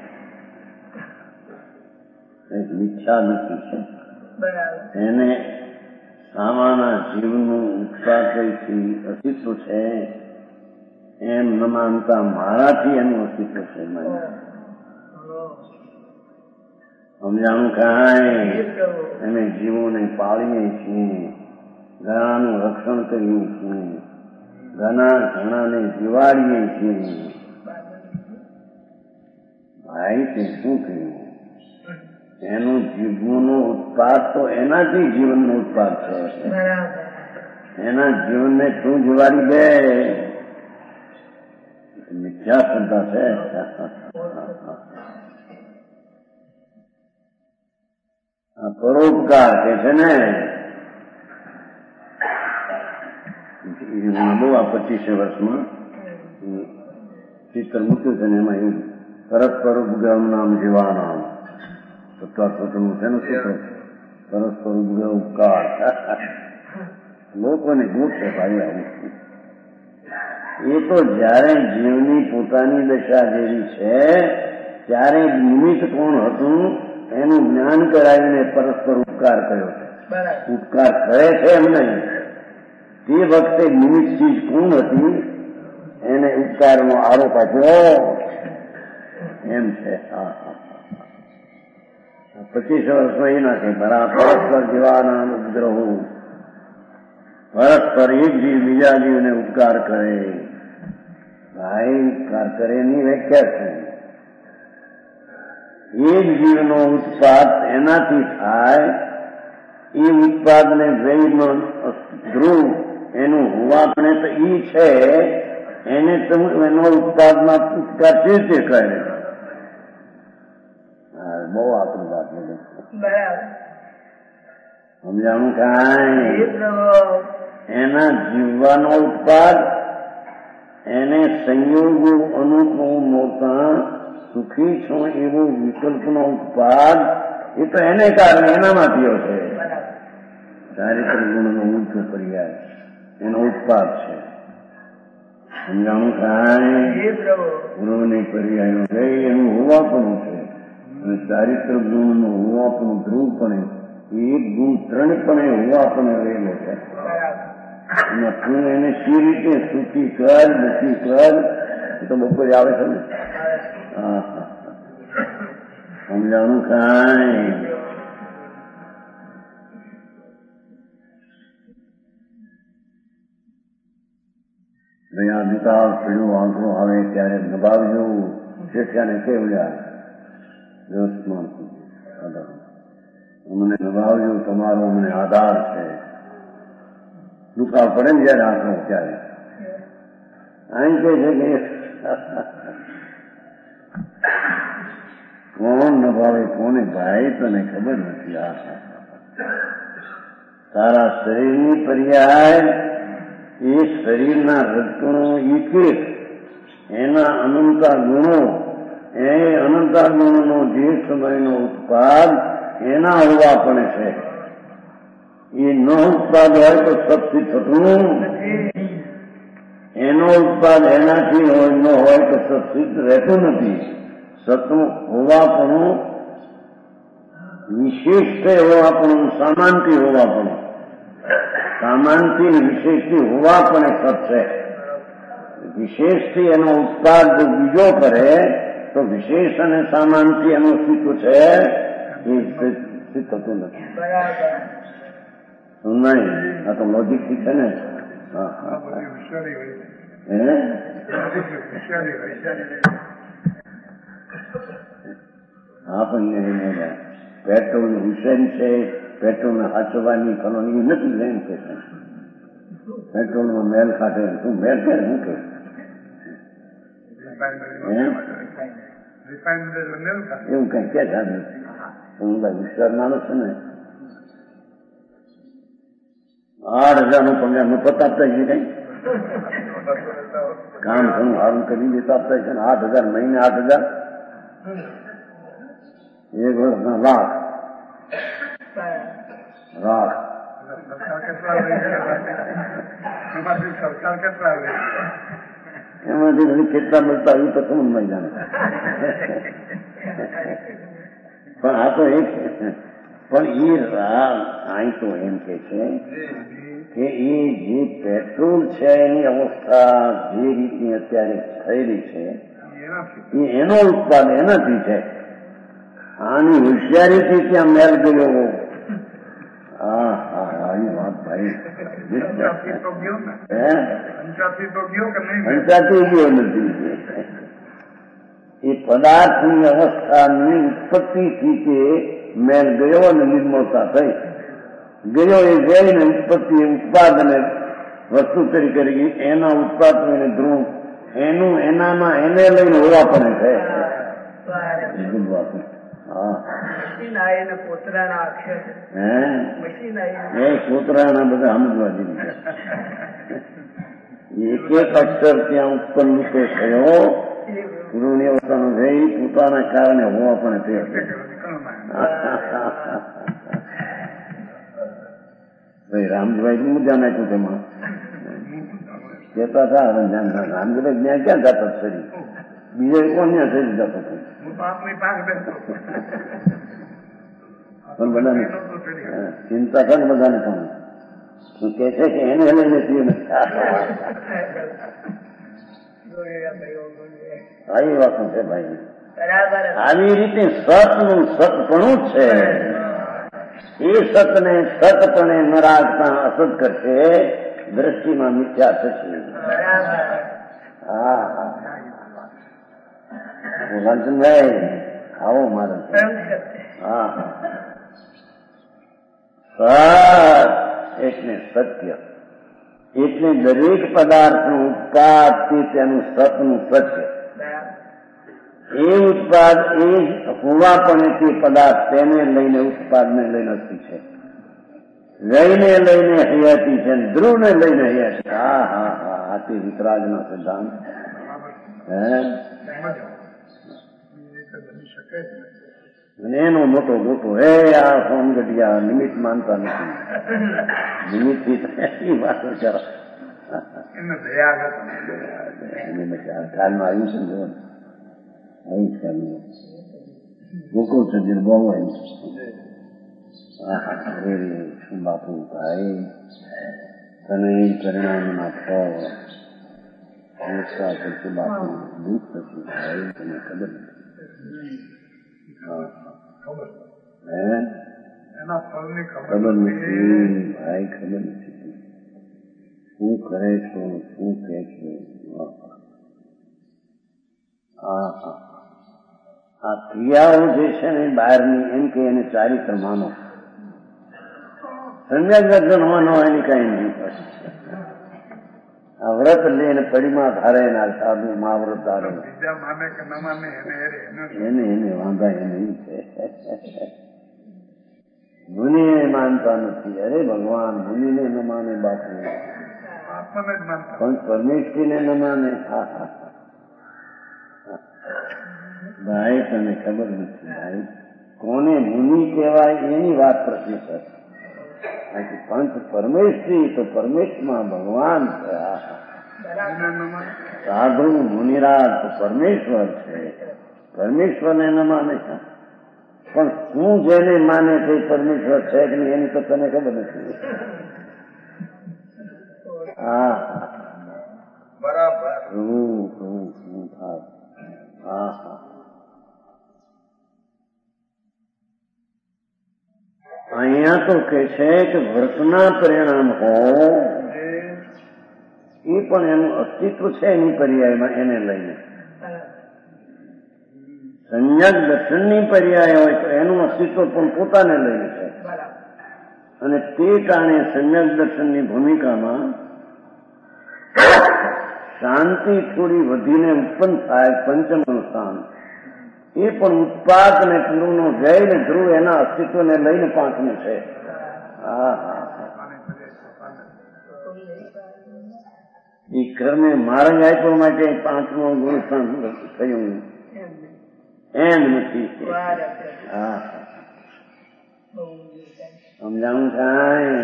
ઈચ્છા નથી છે. એને સામાના જીવનું ઉત્પાદથી અસ્તિત્વ છે એમ ન માનતા મારાથી એનું અસ્તિત્વ છે. સમજાણું કાંઈ. અમે જીવોને પાળીએ છીએ, ઘણાનું રક્ષણ કરીએ છીએ, ઘણાને જીવાડીએ છીએ. ભાઈ તે શું કહ્યું? એનું જીવનનો ઉત્પાદ તો એનાથી જીવનનો ઉત્પાદ છે. એના જીવનને શું જીવાડી દે? મિથ્યા શ્રદ્ધા છે. આ પરોપકાર કે છે ને બહુ આ 25 વર્ષમાં ચિત્ર મૂક્યું છે ને એમાં એવું પરસ્પર ઉપગ્રહ નામ જીવાનામ તત્વનું છે ને સૂત્ર પરસ્પર ઉપગ્રહ ઉપકાર લોકોને ગુટ છે ભાઈ. આવું એ તો જયારે જીવની પોતાની દશા જેવી છે ત્યારે નિમિત્ત કોણ હતું એનું જ્ઞાન કરાવીને પરસ્પર ઉપકાર કર્યો છે. ઉપકાર કરે છે એમ નહીં, તે વખતે નિમિત્ત ચીજ કોણ હતી એને ઉપકારનો આરોપ આપ્યો એમ છે. 25 વર્ષમાં એ નથી પરસ્પર જીવાના ઉપગ્રહો પરસ્પર એક જીવ બીજા જીવને ઉપકાર કરે. ભાઈ ઉપકાર કરે એની વ્યાખ્યા છે એક જીવનો ઉત્પાદ એનાથી થાય એ ઉત્પાદને વૈનો ધ્રુવ એનું હોવાપણે તો ઈ છે એને એનો ઉત્પાદમાં ઉપકાર તે કરે. બહુ આપણી વાત નથી. સમજાણું કાંઈ. એના જીવવાનો ઉત્પાદ એને સંયોગો અનુકૂળ મોટા સુખી છો એવો વિકલ્પનો ઉત્પાદ એ તો એને કારણે એનામાં થયો છે. ચારિત્ર ગુણનો ઊંચો પર્યાય એનો ઉત્પાદ છે. સમજાણું કાંઈ. ગુરુની પર્યાયનો ગઈ એનું હોવા પણ છે ચારિત્ર ગુણનું હોવાપણું ધ્રુવપણે એક ગુણ ત્રણપણે હોવાપણે રહેલો છે. અને તું એને સી રીતે સુખી કર દુઃખી કર એ તો બપોરે આવે છે ને. હા સમજાણું કાંઈ અહીંયા દુકાળ પીળું આંકડું આવે ત્યારે દબાવજો. શિષ્યાને કેવડ્યા વ્યવસ્થમાં અમને દબાવજો, તમારો અમને આધાર છે. દુકાળ પડે ને જયારે આંકડો ત્યારે અહીં કે છે કે કોણ નભાવે કોને ભાઈ તને ખબર નથી. તારા શરીરની પર્યાય એ શરીરના રજકણો એક એના અનંતા ગુણો એ અનંતા ગુણોનો જે સમયનો ઉત્પાદ એના હોવા પણ છે. એ ન ઉત્પાદ હોય તો સતથી થતું એનો ઉત્પાદ એનાથી હોય ન હોય તો સત્સિદ્ધ રહેતું નથી. સતનું હોવાપણું વિશેષથી હોવાપણું સામાનથી હોવાપણું સામાનથી વિશેષથી હોવા પણ સત છે. વિશેષથી એનો ઉત્પાદ જો બીજો કરે તો વિશેષ અને સામાનથી એનું સ્થિત્વ છે એ સિદ્ધ થતું નથી. નહીં આ તો લોજિકથી છે ને. હા પણ પેટ્રોલ હુસેન છે, પેટ્રોલને હાચવાની કરવાની નથી એમ કે છે. પેટ્રોલમાં મેલ કાઢે શું મેલ કે શું કે એવું કઈ કે હું વિસ્તાર નાનો છે ને 8,000 નું પગાર મફત આપતા છે. કઈ કામ ઘણું સારું કરી દેતા આપતા છે ને 8,000 મહિને 8,000 એક વર્ષના લાખ એમાંથી કેટલા મળતા આવ્યું તો સમજ નહીં જાણે. પણ આ તો એક પણ એ અહીં તો એમ કે છે કે એ જે પેટ્રોલ છે એની અવસ્થા જે રીતની અત્યારે થયેલી છે એ એનો ઉત્પાદ એનાથી છે. આની હોશિયારીથી ત્યાં મેળ ગયો. હા હા આવી વાત ભાઈ પંચાતી ગયો નથી. એ પદાર્થની અવસ્થાની ઉત્પત્તિથી તે મેળ ગયો અને નિર્મળતા થઈ ગયો. એ જઈને ઉત્પત્તિ ઉત્પાદને વસ્તુ તરીકે કરી એના ઉત્પાદ એને ધ્રુવ એનું એનામાં એને લઈને હોવા પણ છે. કોતરાના બધા સમજવા જેવી એક એક અક્ષર ત્યાં ઉત્પન્ન તો થયો પૂર્વની અવસ્થાનો થઈ પોતાના કારણે હોવા પણ થયો. ભાઈ રામજીભાઈ નું ધ્યાન આપ્યું તેમાં કેતા હતા રામજીભાઈ ત્યાં ક્યાં જતા શરીર બીજો કોણ ત્યાં શરીર જતો હતો. પણ બધાને ચિંતા થાય ને બધાને પણ શું કે છે કે એને લઈને પીએ આવી વાત છે ભાઈ. આવી રીતે સતનું સતપણું છે. એ સતને સતપણે ન રાખતા અસત કરશે દ્રષ્ટિમાં મિથ્યા થશે. હા લાલચંદભાઈ આવો મારે. હા સત એટલે સત્ય એટલે દરેક પદાર્થનું ઉત્પાદ તે તેનું સતનું સત્ય. એ ઉત્પાદ એ હોવા પણ તે પદાર્થ તેને લઈને ઉત્પાદને લઈને અસ્તી છે. લઈને હયાતી છે ધ્રુવને લઈને હયાતી. હા હા હા આ તે વિતરાગનો સિદ્ધાંત. અને એનો મોટો મોટો આ સોમગઢિયા નિમિત્ત માનતા નથી. નિમિત્ત વાત વિચારો ખ્યાલમાં આવ્યું છે ને અહીં ખ્યાલ ગોકુળ સજીર બહુ શું બાપુ ભાઈ તને પરિણામના ફળ બાપુ દુઃખ થતું ભાઈ તને ખબર ખબર નથી ભાઈ ખબર નથી શું કરે છો શું કહે છે આ ક્રિયાઓ જે છે ને બહારની એમ કે એને ચારિત્ર માનો સમ્યક દર્શન માનો એની કઈ નહીં પડે આ વ્રત લઈને પડીમાં ધારે ના સાધુ મહાવ્રત ધારે એને વાંધા એ નહીં છે મુનિ માનતા નથી અરે ભગવાન મુનિને ન માને બાપુ પણ પરમેશ્વરીને ન માને ભાઈ તને ખબર નથી ભાઈ કોને મુનિ કહેવાય એની વાત પ્રતિ છે પંચ પરમેશ્વરી તો પરમેશ્વરમાં ભગવાન છે સાધુ મુનિરાજ તો પરમેશ્વર છે પરમેશ્વરને ન માને પણ શું જેને માને તે પરમેશ્વર છે કે નહીં એની તો તને ખબર નથી હા બરાબર શું થાય હા હા અહીંયા તો કે છે કે વ્રતના પરિણામ હો એ પણ એનું અસ્તિત્વ છે એની પર્યાયમાં એને લઈને સંયક દર્શનની પર્યાય હોય તો એનું અસ્તિત્વ પણ પોતાને લઈને છે અને તે કારણે સંયક દર્શનની ભૂમિકામાં શાંતિ થોડી વધીને ઉત્પન્ન થાય પંચમનું સ્થાન એ પણ ઉત્પાદ અને પૂર્વનો જય ને ધ્રુવ એના અસ્તિત્વને લઈને પાંચમું છે એ કર્મે માર્ગ આપ્યો માટે પાંચમું ગુણસ્થાન થયું એમ નથી સમજાવું થાય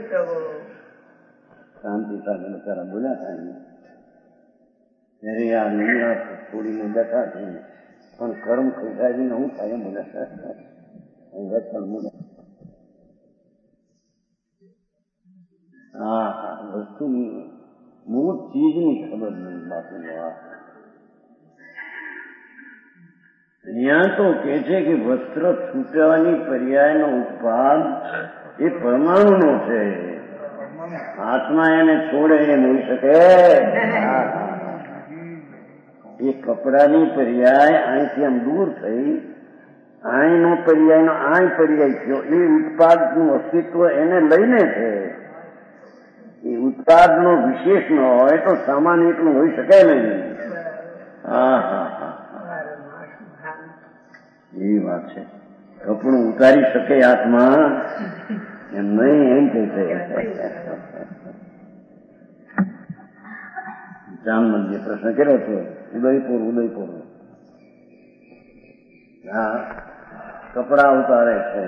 શાંતિ સાથે બચારા બોલ્યા થાય ત્યારે આ નિરાશ છોડીને બેઠા છે પણ કર્મ ખોટાવીને હું થાય એમ બોલ્યા વસ્તુની મૂળ ચીજની ખબર નહીં બાપુ અહીંયા તો કે છે કે વસ્ત્ર છૂટવાની પર્યાયનો ઉત્પાદ એ પરમાણુનો છે હાથમાં એને છોડે એ નહીં શકે એ કપડાની પર્યાય અહીંથી આમ દૂર થઈ અહીંનો પર્યાયનો અહીં પર્યાય થયો એ ઉત્પાદનું અસ્તિત્વ એને લઈને છે એ ઉત્પાદનો વિશેષ ન હોય તો સામાન્ય એકલું હોઈ શકે નહીં એવી વાત છે કપડું ઉતારી શકે હાથમાં એમ નહીં એમ કહે છે જામનંદીએ પ્રશ્ન કર્યો હતો ઉદયપુર હા કપડા ઉતારે છે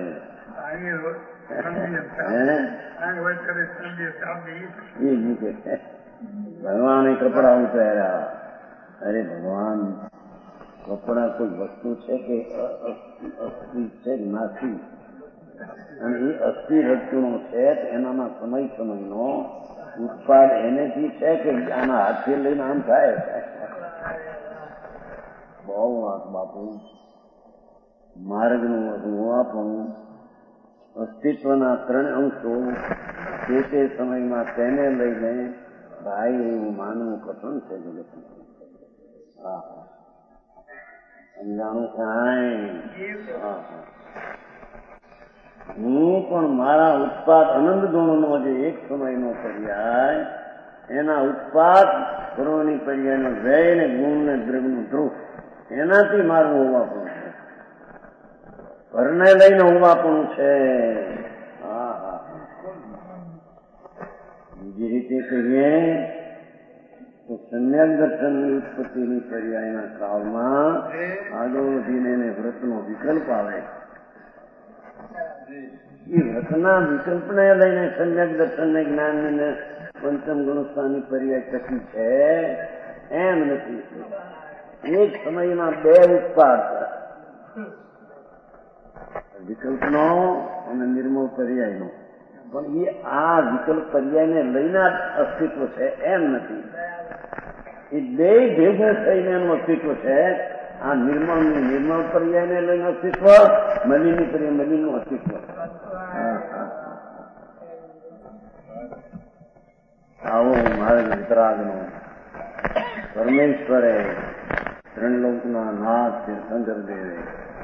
ભગવાને કપડા ઉતાર્યા અરે ભગવાન કપડા કોઈ વસ્તુ છે કે અસ્થિ છે નાસી અને એ અસ્થિ રજ્જુનો છે એનામાં સમયનો ઉત્પાદ એનેથી છે કે આના હાથથી લઈને આમ થાય બહુ વાત બાપુ માર્ગનું હોવાપણું અસ્તિત્વના 3 અંશો તે સમયમાં તેને લઈને ભાઈ એવું માનવું કઠણ છે જગત સમજાણું કાંઈ હું પણ મારા ઉત્પાદ આનંદ ગુણનો જે એક સમયનો પર્યાય એના ઉત્પાદ ગુણોની પર્યાયનો જય ને ગુણ ને દ્રવ્યનું ધ્રુવ એનાથી મારું હોવાપણું છે ઘરને લઈને હોવાપણું છે બીજી રીતે કહીએ તો સમ્યક દર્શનની ઉત્પત્તિની પર્યાયના કાળમાં આગળ વધીને એને વ્રતનો વિકલ્પ આવે એ વ્રતના વિકલ્પને લઈને સમ્યક દર્શનને જ્ઞાનને પંચમ ગુણસ્થાનની પર્યાય ટકી છે એમ નથી એક સમયમાં 2 ઉત્પાદ વિકલ્પનો અને નિર્મળ પર્યાયનો. પણ એ આ વિકલ્પ પર્યાયને લઈને અસ્તિત્વ છે એમ નથી. એ બે ભેગું થઈને એનું અસ્તિત્વ છે. આ નિર્મળ પર્યાયને લઈને અસ્તિત્વ, મલિની પર્યાય મલિનનું અસ્તિત્વ. આવો માર્ગ વિતરાગનો પરમેશ્વરે ત્રણલોકના નાથ તીર્થંકર દેવે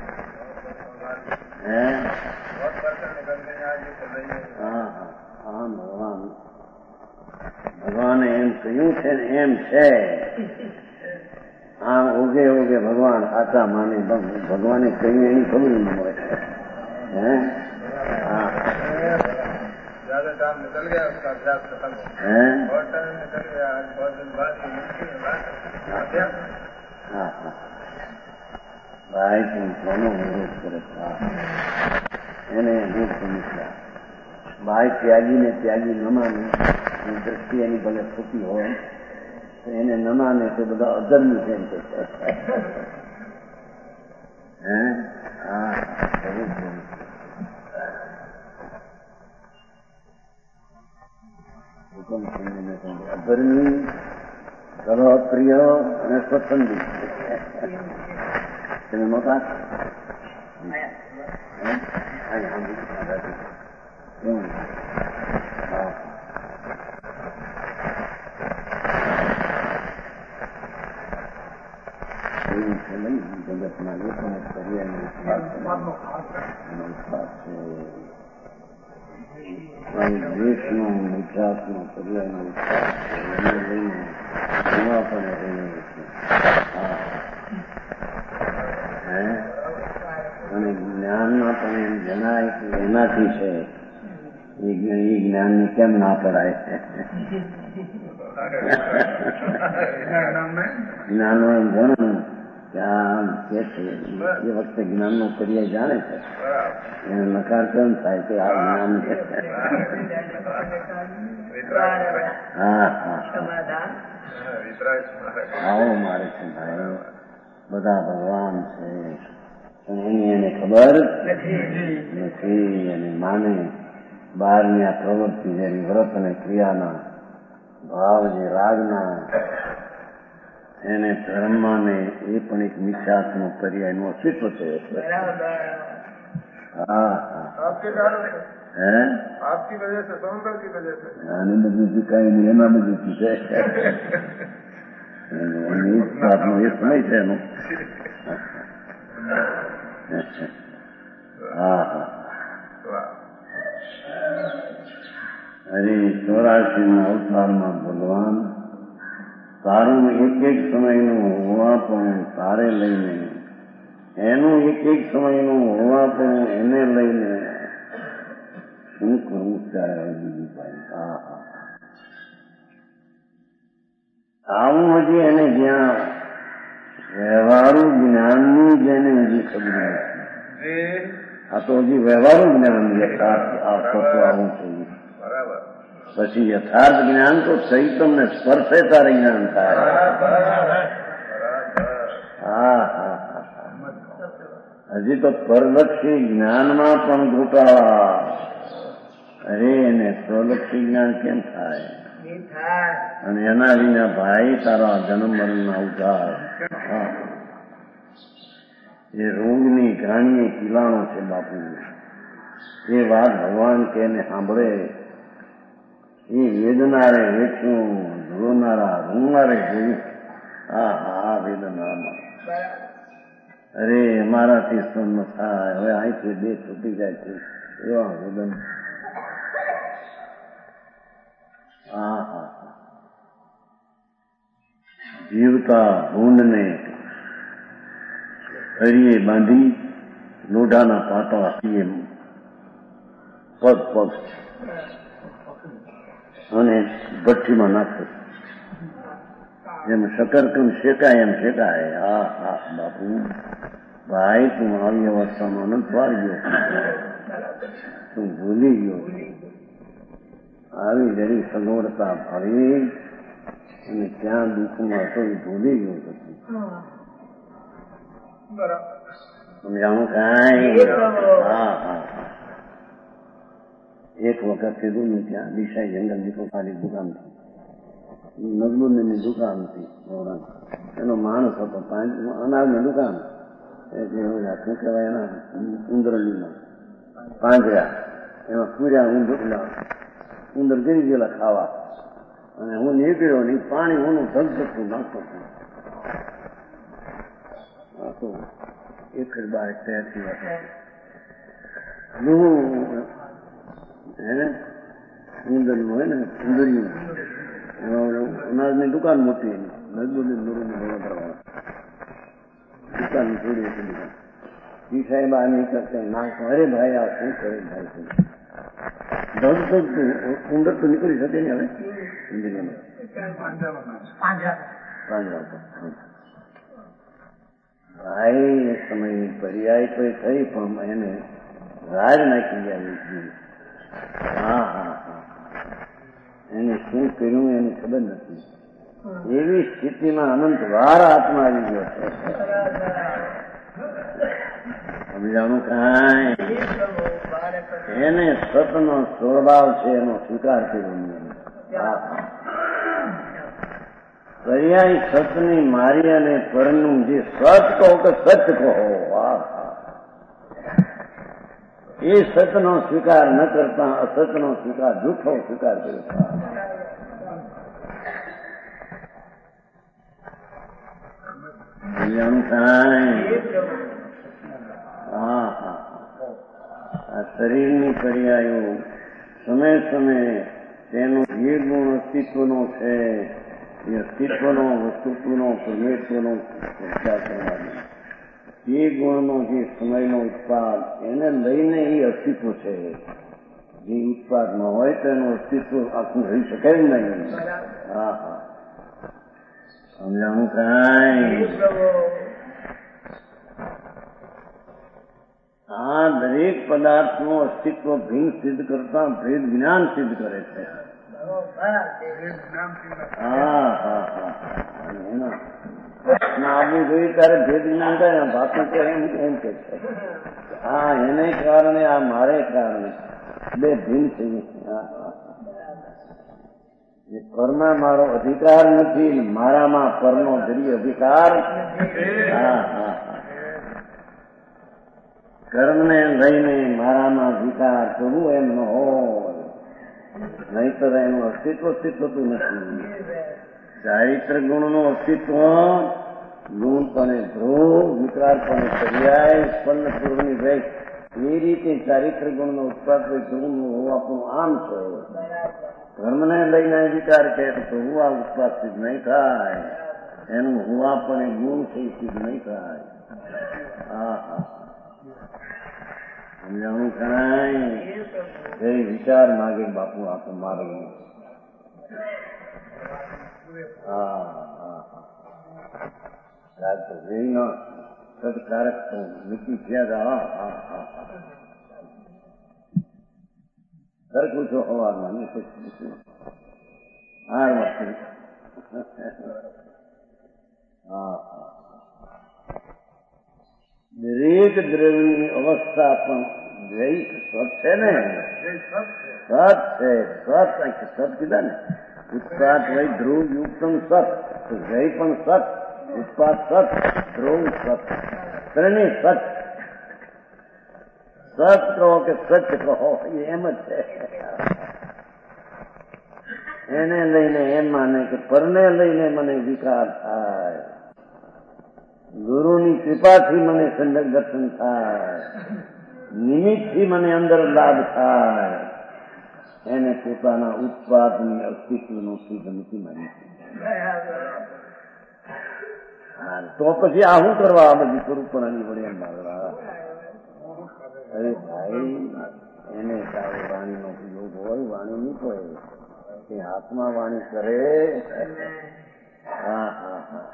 ભગવાને એમ કહ્યું છે ને એમ છે. આમ ઓગે ભગવાન સાચા માને ભગવાને કહ્યું એની ખબર ન મળે. ज्यादा टाइम निकल गया, उसका अभ्यास खत्म हो गया। बहुत टाइम निकल गया, आज बहुत दिन बाद ભાઈ તું કોનો વિરોધ કરે? એને દુઃખ સમસ્યા. ભાઈ ત્યાગી ન માને, દ્રષ્ટિ એની ભલે ખોટી હોય તો એને ન માને તો બધા અધર્મી છે એમ કે અધર્મી, પ્રિય અને સ્વચ્છંદી. તમે મોટા જગતના લોકોને દેશનો ગુજરાતનો પર્યાયનો વિકાસ લઈને એવા પણ રહીએ છીએ. અને જ્ઞાનમાં પણ એમ જણાય કે એનાથી છે. એ જ્ઞાનને કેમ ના કરાય? જ્ઞાનનો એમ જણાવું કે આમ કે છે એ વખતે જ્ઞાનનો પર્યાય જાણે છે. એને નકાર કેમ થાય કે આ જ્ઞાન છે? આવો મારે છે ભાઈ, બધા ભગવાન છે પણ એની એને ખબર નથી. અને માને બહારની આ પ્રવૃત્તિ જેની વ્રત અને ક્રિયાના ભાવ જે રાગના એને ધર્મમાં ને એ પણ એક મિથ્યાત્મ પર્યાયનું અસ્તિત્વ છે. आपकी वजह से, सौंदर्य की वजह से આની બધું કઈ નહીં, એમાં બધું છે. એ સમય છે એનો. અરે 84 અવતારમાં ભગવાન તારું એક સમયનું હોવા પણ તારે લઈને, એનું એક સમયનું હોવા પણ એને લઈને શું કરવું ત્યારે બીજું ભાઈ? આવું હજી એને જ્યાં વ્યવહારુ જ્ઞાનની જેને હજી ખબર નથી. આ તો હજી વ્યવહારુ જ્ઞાન યથાર્થ આવતો આવું થયું. પછી યથાર્થ જ્ઞાન તો ચૈતન્ય સ્પર્શે તારે જ્ઞાન થાય. હજી તો પરલક્ષી જ્ઞાનમાં પણ ઘોટાળા. અરે એને સ્વલક્ષી જ્ઞાન કેમ થાય? અને એના વિના ભાઈ તારા જન્મ મરણના ઉધાર. એ રોગની ઘાણીએ કિલાણો છે બાપુ. એ વાત ભગવાન કે એને સાંભળે. એ વેદનારે વેચવું, ધોનારા રૂંગારે જોયું. હા વેદનામાં અરે અમારાથી સન્ન થાય. હવે અહીંથી બે છૂટી જાય છે એવા વેદન. જીવતા ભૂંડને હરિએ બાંધી લોઢાના પાટા આપીએ પગ અને ભઠ્ઠીમાં નાખે. જેમ શકરકંદ શેકાય એમ શેકાય. બાપુ ભાઈ તું આવી અવસ્થામાં નથી વાળ્યો, તું ભૂલી ગયો. આવી જરી સગવડતા ભાવી અને ક્યાં દુઃખમાં હતો એ ભૂલી ગયો. પછી સમજાણું કાંઈ? હા હા. એક વખત કીધું ને ત્યાં દિશાઈ જંગલ દીકરો ખાલી દુકાન હતી, મજબૂરની દુકાન હતી, એનો માણસ હતો, અનાજની દુકાન, શું કહેવાય એના ઉંદરડીમાં પાંજરા, એમાં પૂર્યા ઉંદર ગરી ગયેલા ખાવા, અને હું નીકળ્યો ને પાણી હું ધગધગતું નાખતો હતો. એક જ બાર ત્યાંથી ઉંદરનું હોય ને ઉંદરિયું, અનાજની દુકાન મોટી મજબૂરી દુકાન થોડી હતી દુકાન. ઈ સાહેબ આ નહીં કરતા નાખો, અરે ભાઈ આ શું કરે ભાઈ, ધગધગતું ઉંદર તો નીકળી શકે ને હવે ભાઈ એ સમયની પર્યાય કોઈ થઈ પણ એને રાજ નાખી જાય. હા હા હા, એને શું કર્યું એની ખબર નથી. એવી સ્થિતિમાં અનંત વાર આત્મા આવી ગયો છે. સમજાણું કાંઈ? એને સતનો સ્વભાવ છે એનો સ્વીકાર કર્યો નહીં. પર્યાય સતની મારી અને પરનું જે સત કહો કે સચ કહો, એ સતનો સ્વીકાર ન કરતા અસતનો સ્વીકાર, જૂઠો સ્વીકાર કર્યો. હા હા, આ શરીરની પર્યાયો સમય સમયે તેનો જે ગુણ અસ્તિત્વનો છે એ અસ્તિત્વનો, વસ્તુત્વનો, પરમેશ્વરનો વિચાર કરવાનો, એ ગુણનો જે સમયનો ઉત્પાદ એને લઈને એ અસ્તિત્વ છે. જે ઉત્પાદ ન હોય તો એનું અસ્તિત્વ આખું રહી શકે જ નહીં. હા હા, સમજાણું કાંઈ? આ દરેક પદાર્થનું અસ્તિત્વ ભિન્ન સિદ્ધ કરતા ભેદ જ્ઞાન સિદ્ધ કરે છે. હા હા હા, આવવું જોઈએ ત્યારે ભેદ જ્ઞાન થાય. ભાષણ કે એમ કે છે હા એને કારણે આ મારે કારણે બે ભિન્ન થઈ. પરમાં મારો અધિકાર નથી, મારામાં પરનો ધરી અધિકાર. હા હા, કર્મને લઈને મારામાં અધિકાર કરવું એમ ન હોય, નહીતર એનું અસ્તિત્વ થતું નથી. ચારિત્ર ગુણનું અસ્તિત્વ ગુણપણે ધ્રુવ, વિકારપણે પર્યાય, સ્પન્ન પૂર્વની વેગ, એ રીતે ચારિત્ર ગુણનો ઉત્પાદ ધ્રુવનું હોવાપણું આમ છે. ધર્મને લઈને વિચાર કહે તો હુવા ઉત્પાદ સિદ્ધ નહીં થાય, એનું હુવા પણ એ ગુણ છે સિદ્ધ નહીં થાય. હા હા, સમજાણું કાંઈ? જે વિચાર માગે બાપુ આપો મારે. હા હા હા, સદકારક તો નીતિ થયા. હા હા હા, સરખું છો હવારમાં હા હા, દરેક દ્રવ્યની અવસ્થા પણ જય સત છે ને, સત છે. સત કીધા ને, ઉત્પાદ વય ધ્રુવ યુક્તમ સત, તો જય પણ સત, ઉત્પાદ સત, ધ્રુવ સત, ત્રણેય સત. સત કહો કે સચ કહો એમ જ છે. એને લઈને એમ માને કે પરને લઈને મને વિકાર થાય, ગુરુની કૃપાથી મને સંજક દર્શન થાય, નિમિત્તથી મને અંદર લાભ થાય, એને પોતાના ઉત્પાદની અસ્તિત્વનું સિદ્ધ નથી માની. તો પછી આ શું કરવા આ બધી સ્વરૂપણાની વડે એમ મારવા? અરે ભાઈ, એને તારે વાણીનો ઉપયોગ હોય, વાણી નહીં હોય એ હાથમાં વાણી કરે. હા હા હા,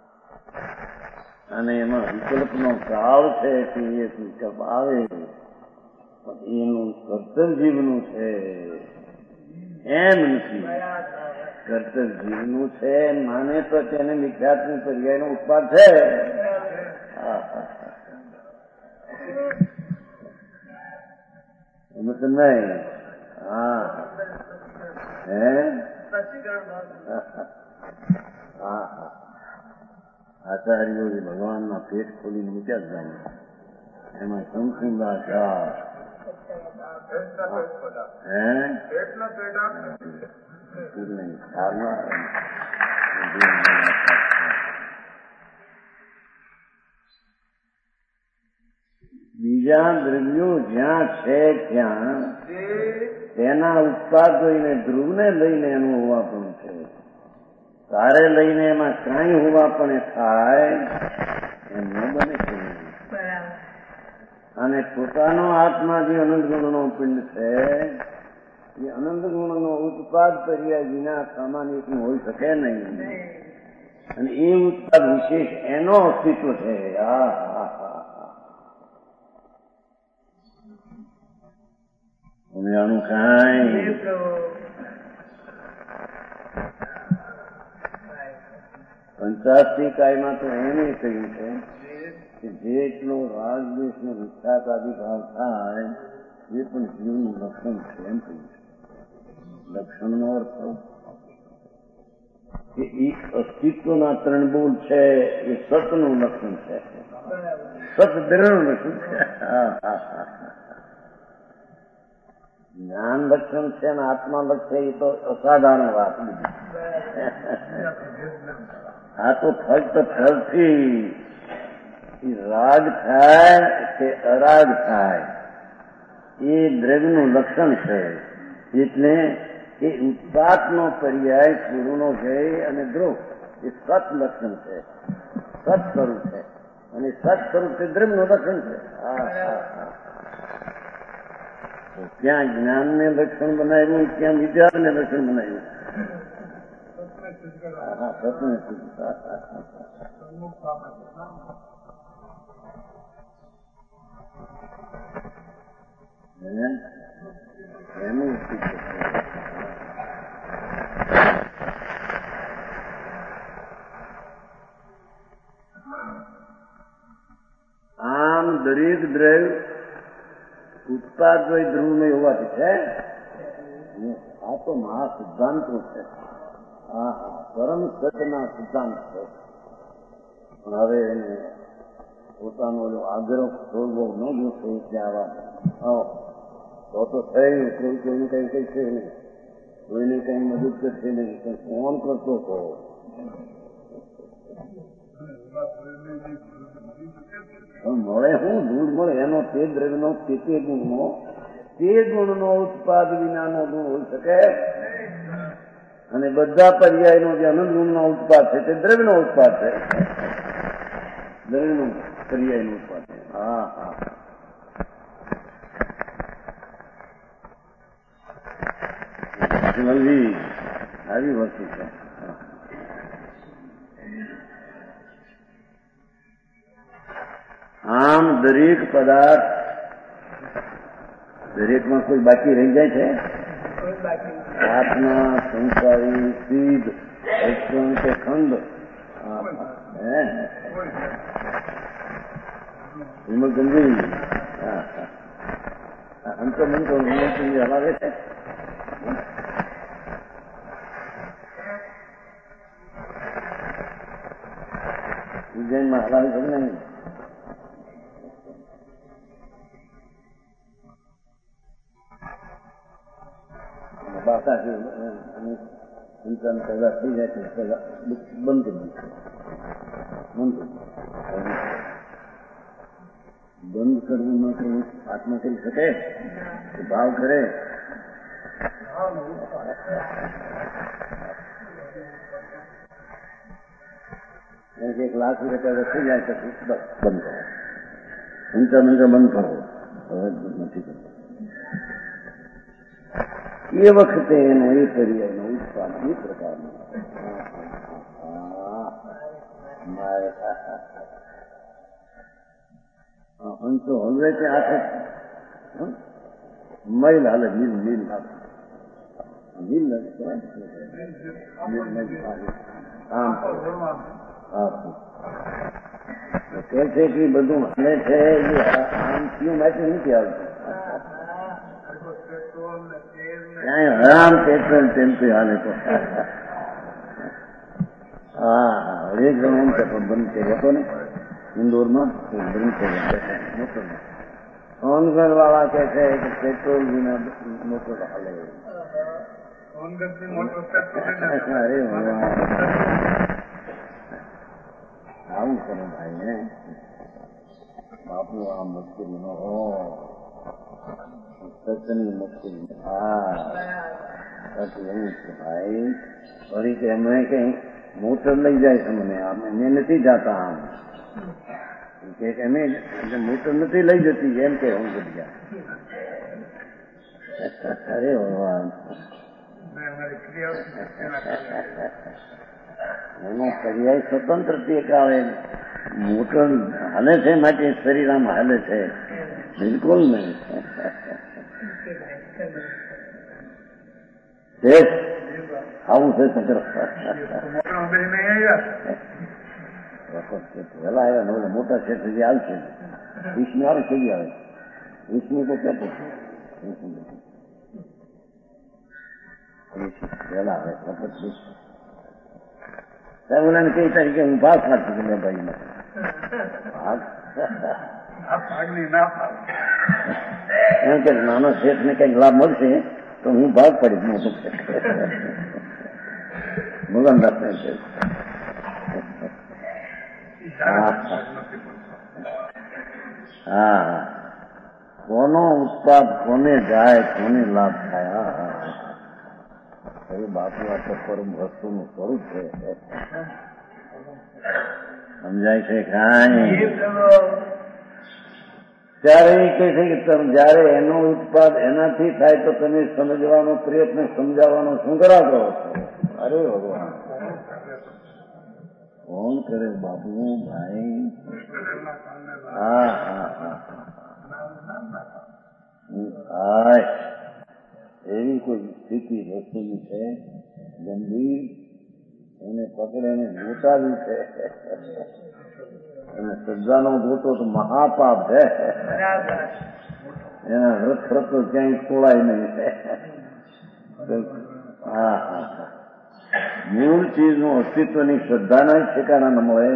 અને એમાં વિકલ્પનો ભાવ છે કે એ વિકલ્પ આવે એનું કર્તવ્ય જીવનું છે એમ નથી. કર્તવ્ય જીવનું છે માને તો તેને મિથ્યાત્મક પર્યાયનો ઉત્પાદ છે. એમ તો નહીં. હા હે હા હા આચાર્યો ભગવાનના પેટ ખોલીને મૂક્યા જ જાય એમાં સંકુંડા ચા બીજા દ્રવ્યો જ્યાં છે ત્યાં તેના ઉત્પાદોને ધ્રુવને લઈને એનું હોવાપણું છે. તારે લઈને એમાં કાંઈ હોવાપણે થાય એમ ન બને છે. અને પોતાનો આત્મા જે અનંત ગુણનો પિંડ છે એ અનંત ગુણનો ઉત્પાદ કર્યા વિના સામાન્ય હોઈ શકે નહીં. અને એ ઉત્પાદ વિશેષ એનો અસ્તિત્વ છે. આનું કાંઈ પંચાશી કાયમાં તો એમ કહ્યું છે કે જેટલો રાગદ્વેષ ને વિખ્યાત આદિ ભાવ થાય એ પણ જીવનું લક્ષણ છે એમ કહ્યું છે. લક્ષણનો અર્થ કે એ અસ્તિત્વના ત્રણ બોલ છે એ સતનું લક્ષણ છે. સત દ્રઢ લક્ષણ છે. જ્ઞાન લક્ષણ છે ને આત્મા લક્ષણ એ તો અસાધારણ વાત બીજી. આ તો ફક્ત ફળથી રાગ થાય કે અરાગ થાય એ દ્રવ્યનું લક્ષણ છે. એટલે એ ઉત્પાદનો પર્યાય પૂર્વનો જય અને દ્રોહ એ સત લક્ષણ છે. સત સ્વરૂપ છે અને સત સ્વરૂપ તે દ્રવ્યનું લક્ષણ છે. ક્યાં જ્ઞાનને લક્ષણ બનાવ્યું ક્યાં વિદ્યાને લક્ષણ બનાવ્યું. એનું આમ દરેક દ્રવ્ય ઉત્પાદ ધ્રુવ નહીં હોવાથી છે. આ તો મહા સિદ્ધાંતો છે. હા હા પરમ સત્યના સિદ્ધાંત છે. પણ હવે એને પોતાનો આગ્રહ છોડવો ન જોશે એટલે આવા તો થયું કોઈ કોઈને કઈ કહીશે નહીં, કોઈને કઈ મદદ કરશે નહીં, કઈ ફોન કરતો હતો મળે શું દૂર મળે એનો તે દ્રવ્યનો તે ગુણનો ઉત્પાદ વિનાનો ગુણ હોઈ શકે. અને બધા પર્યાયનો જે અનંત ગુણનો ઉત્પાદ છે તે દ્રવ્યનો ઉત્પાદ છે. દ્રવ્યનો પર્યાયનો ઉત્પાદ છે. હા હા આવી વસ્તુ છે. આમ દરેક પદાર્થ દરેકમાં કોઈ બાકી રહી જાય છે. આત્મા સંસારી સિદ્ધ અક્ષણ કે ખંડ એમાં ગંભીર અંતો મંતો હલાવે છે. ઉજ્જૈનમાં હલાવી શકે નહીં. બાકા સંચાલન પેદા થઈ જાય છે બંધ કરી બંધ કરવું ન કરવું આત્મા કરી શકે ભાવ કરે. એક લાખ રૂપિયા થઈ જાય પછી બસ બંધ કરો. સંચાલન બંધ કરો. હવે નથી કરવું. એ વખતે એનો એ પર્યાયનો ઉત્પાદ એ પ્રકારનો અંતો હવે તે આખે મૈલ હાલે મિલ હાલે મિલ આમ કે છે કે બધું હાલે છે આમ થયું માટે નથી આવતું. પેટ્રોલ ને તેલ ને ક્યાંય હરામ પેટ્રોલ ટેમ્પી હાલે તો હા એક જણ એમ કે બંધ કર્યો હતો ને ઇન્દોરમાં બંધ કર્યો સોનગઢ વાળા કે છે કે પેટ્રોલ વિના મોટર હાલે સોનગઢની મોટર પેટ્રોલ અરે આવું કરે ભાઈ ને બાપુ આ મુશ્કેલી નો હો સત્યની મુશ્કેલી હા એવું છે ભાઈ ફરી કે એમને કઈ મોટર લઈ જાય છે મને અમે નથી જતા આમ કે અમે મોટર નથી લઈ જતી એમ કે હું જગ્યા અરે ભગવાન એનો પર્યાય સ્વતંત્ર ટેક આવે મોટર હાલે છે માટે શરીર આમ હાલે છે બિલકુલ નહીં આવું છે ચક્ર વહેલા આવ્યા ને મોટા છે સુધી આવશે 20 આવે કેવી આવે 20 તો કેટલું વહેલા આવે ઓલાને કઈ તારીખે હું ભાગ નાખી મેં ભાઈ એમ કે નાનો શેઠ ને કઈક લાભ મળશે તો હું ભાગ પડીશ મોટું ભગવાન દાસ છે હા કોનો ઉત્પાદ કોને જાય કોને લાભ થાય બાપુ આ તો પરમ વસ્તુનું સ્વરૂપ છે સમજાય છે કાંઈ ત્યારે એ કહે છે કે તમે જયારે એનો ઉત્પાદ એનાથી થાય તો તમે સમજવાનો પ્રયત્ન સમજાવવાનો શું કરાવો છો અરે ભગવાન કોણ કરે બાપુ ભાઈ હા હા હા એવી કોઈ સ્થિતિ રસ્તીની છે ગંભીર એને પકડે એને ગોટાવી છે અને શ્રદ્ધાનો ગોટો તો મહાપાપ છે એના રથ તો ક્યાંય ખોળાય નહીં હા હા મૂળ ચીજનું અસ્તિત્વની શ્રદ્ધાના ઠેકાણા ન મળે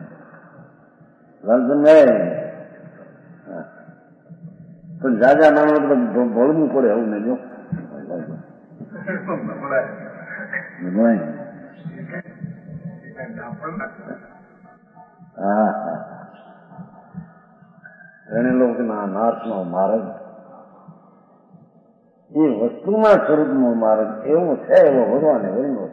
પણ જાજા માણસ ભળવું પડે એવું ને જો હા હા એને લોકોના નાશનો માર્ગ એ વસ્તુના સ્વરૂપનો માર્ગ એવો છે એવો ભગવાને વર્ણો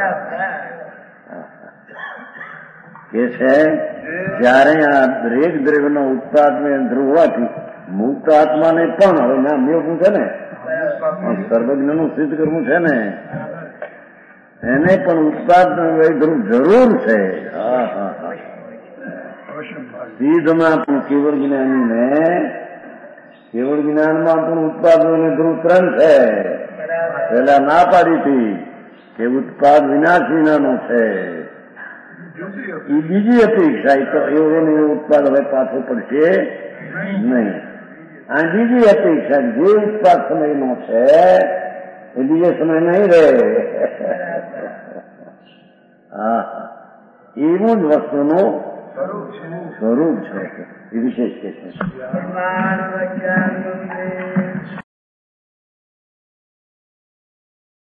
છે કે છે જયારે આ દરેક દ્રવ્યના ઉત્પાદને ધ્રુવવાથી મુક્ત આત્માને પણ હવે ના મેળવું છે ને સર્વજ્ઞનું સિદ્ધ કરવું છે ને એને પણ ઉત્પાદ જરૂર છે હા હા હા સિદ્ધમાં પણ કેવળ જ્ઞાનીને કેવળ જ્ઞાનમાં પણ ઉત્પાદનોને ધ્રુવ 3 છે પેલા ના પાડી હતી કે ઉત્પાદ વિનાશ વિનાનો છે એ બીજી અપેક્ષા તો એવું ઉત્પાદ હવે પાછો પડશે નહીં આ બીજી અપેક્ષા જે ઉત્પાદ સમયનો છે એ બીજે સમય નહીં રહે હા એવું જ વસ્તુનું સ્વરૂપ છે એ વિશેષ કે છે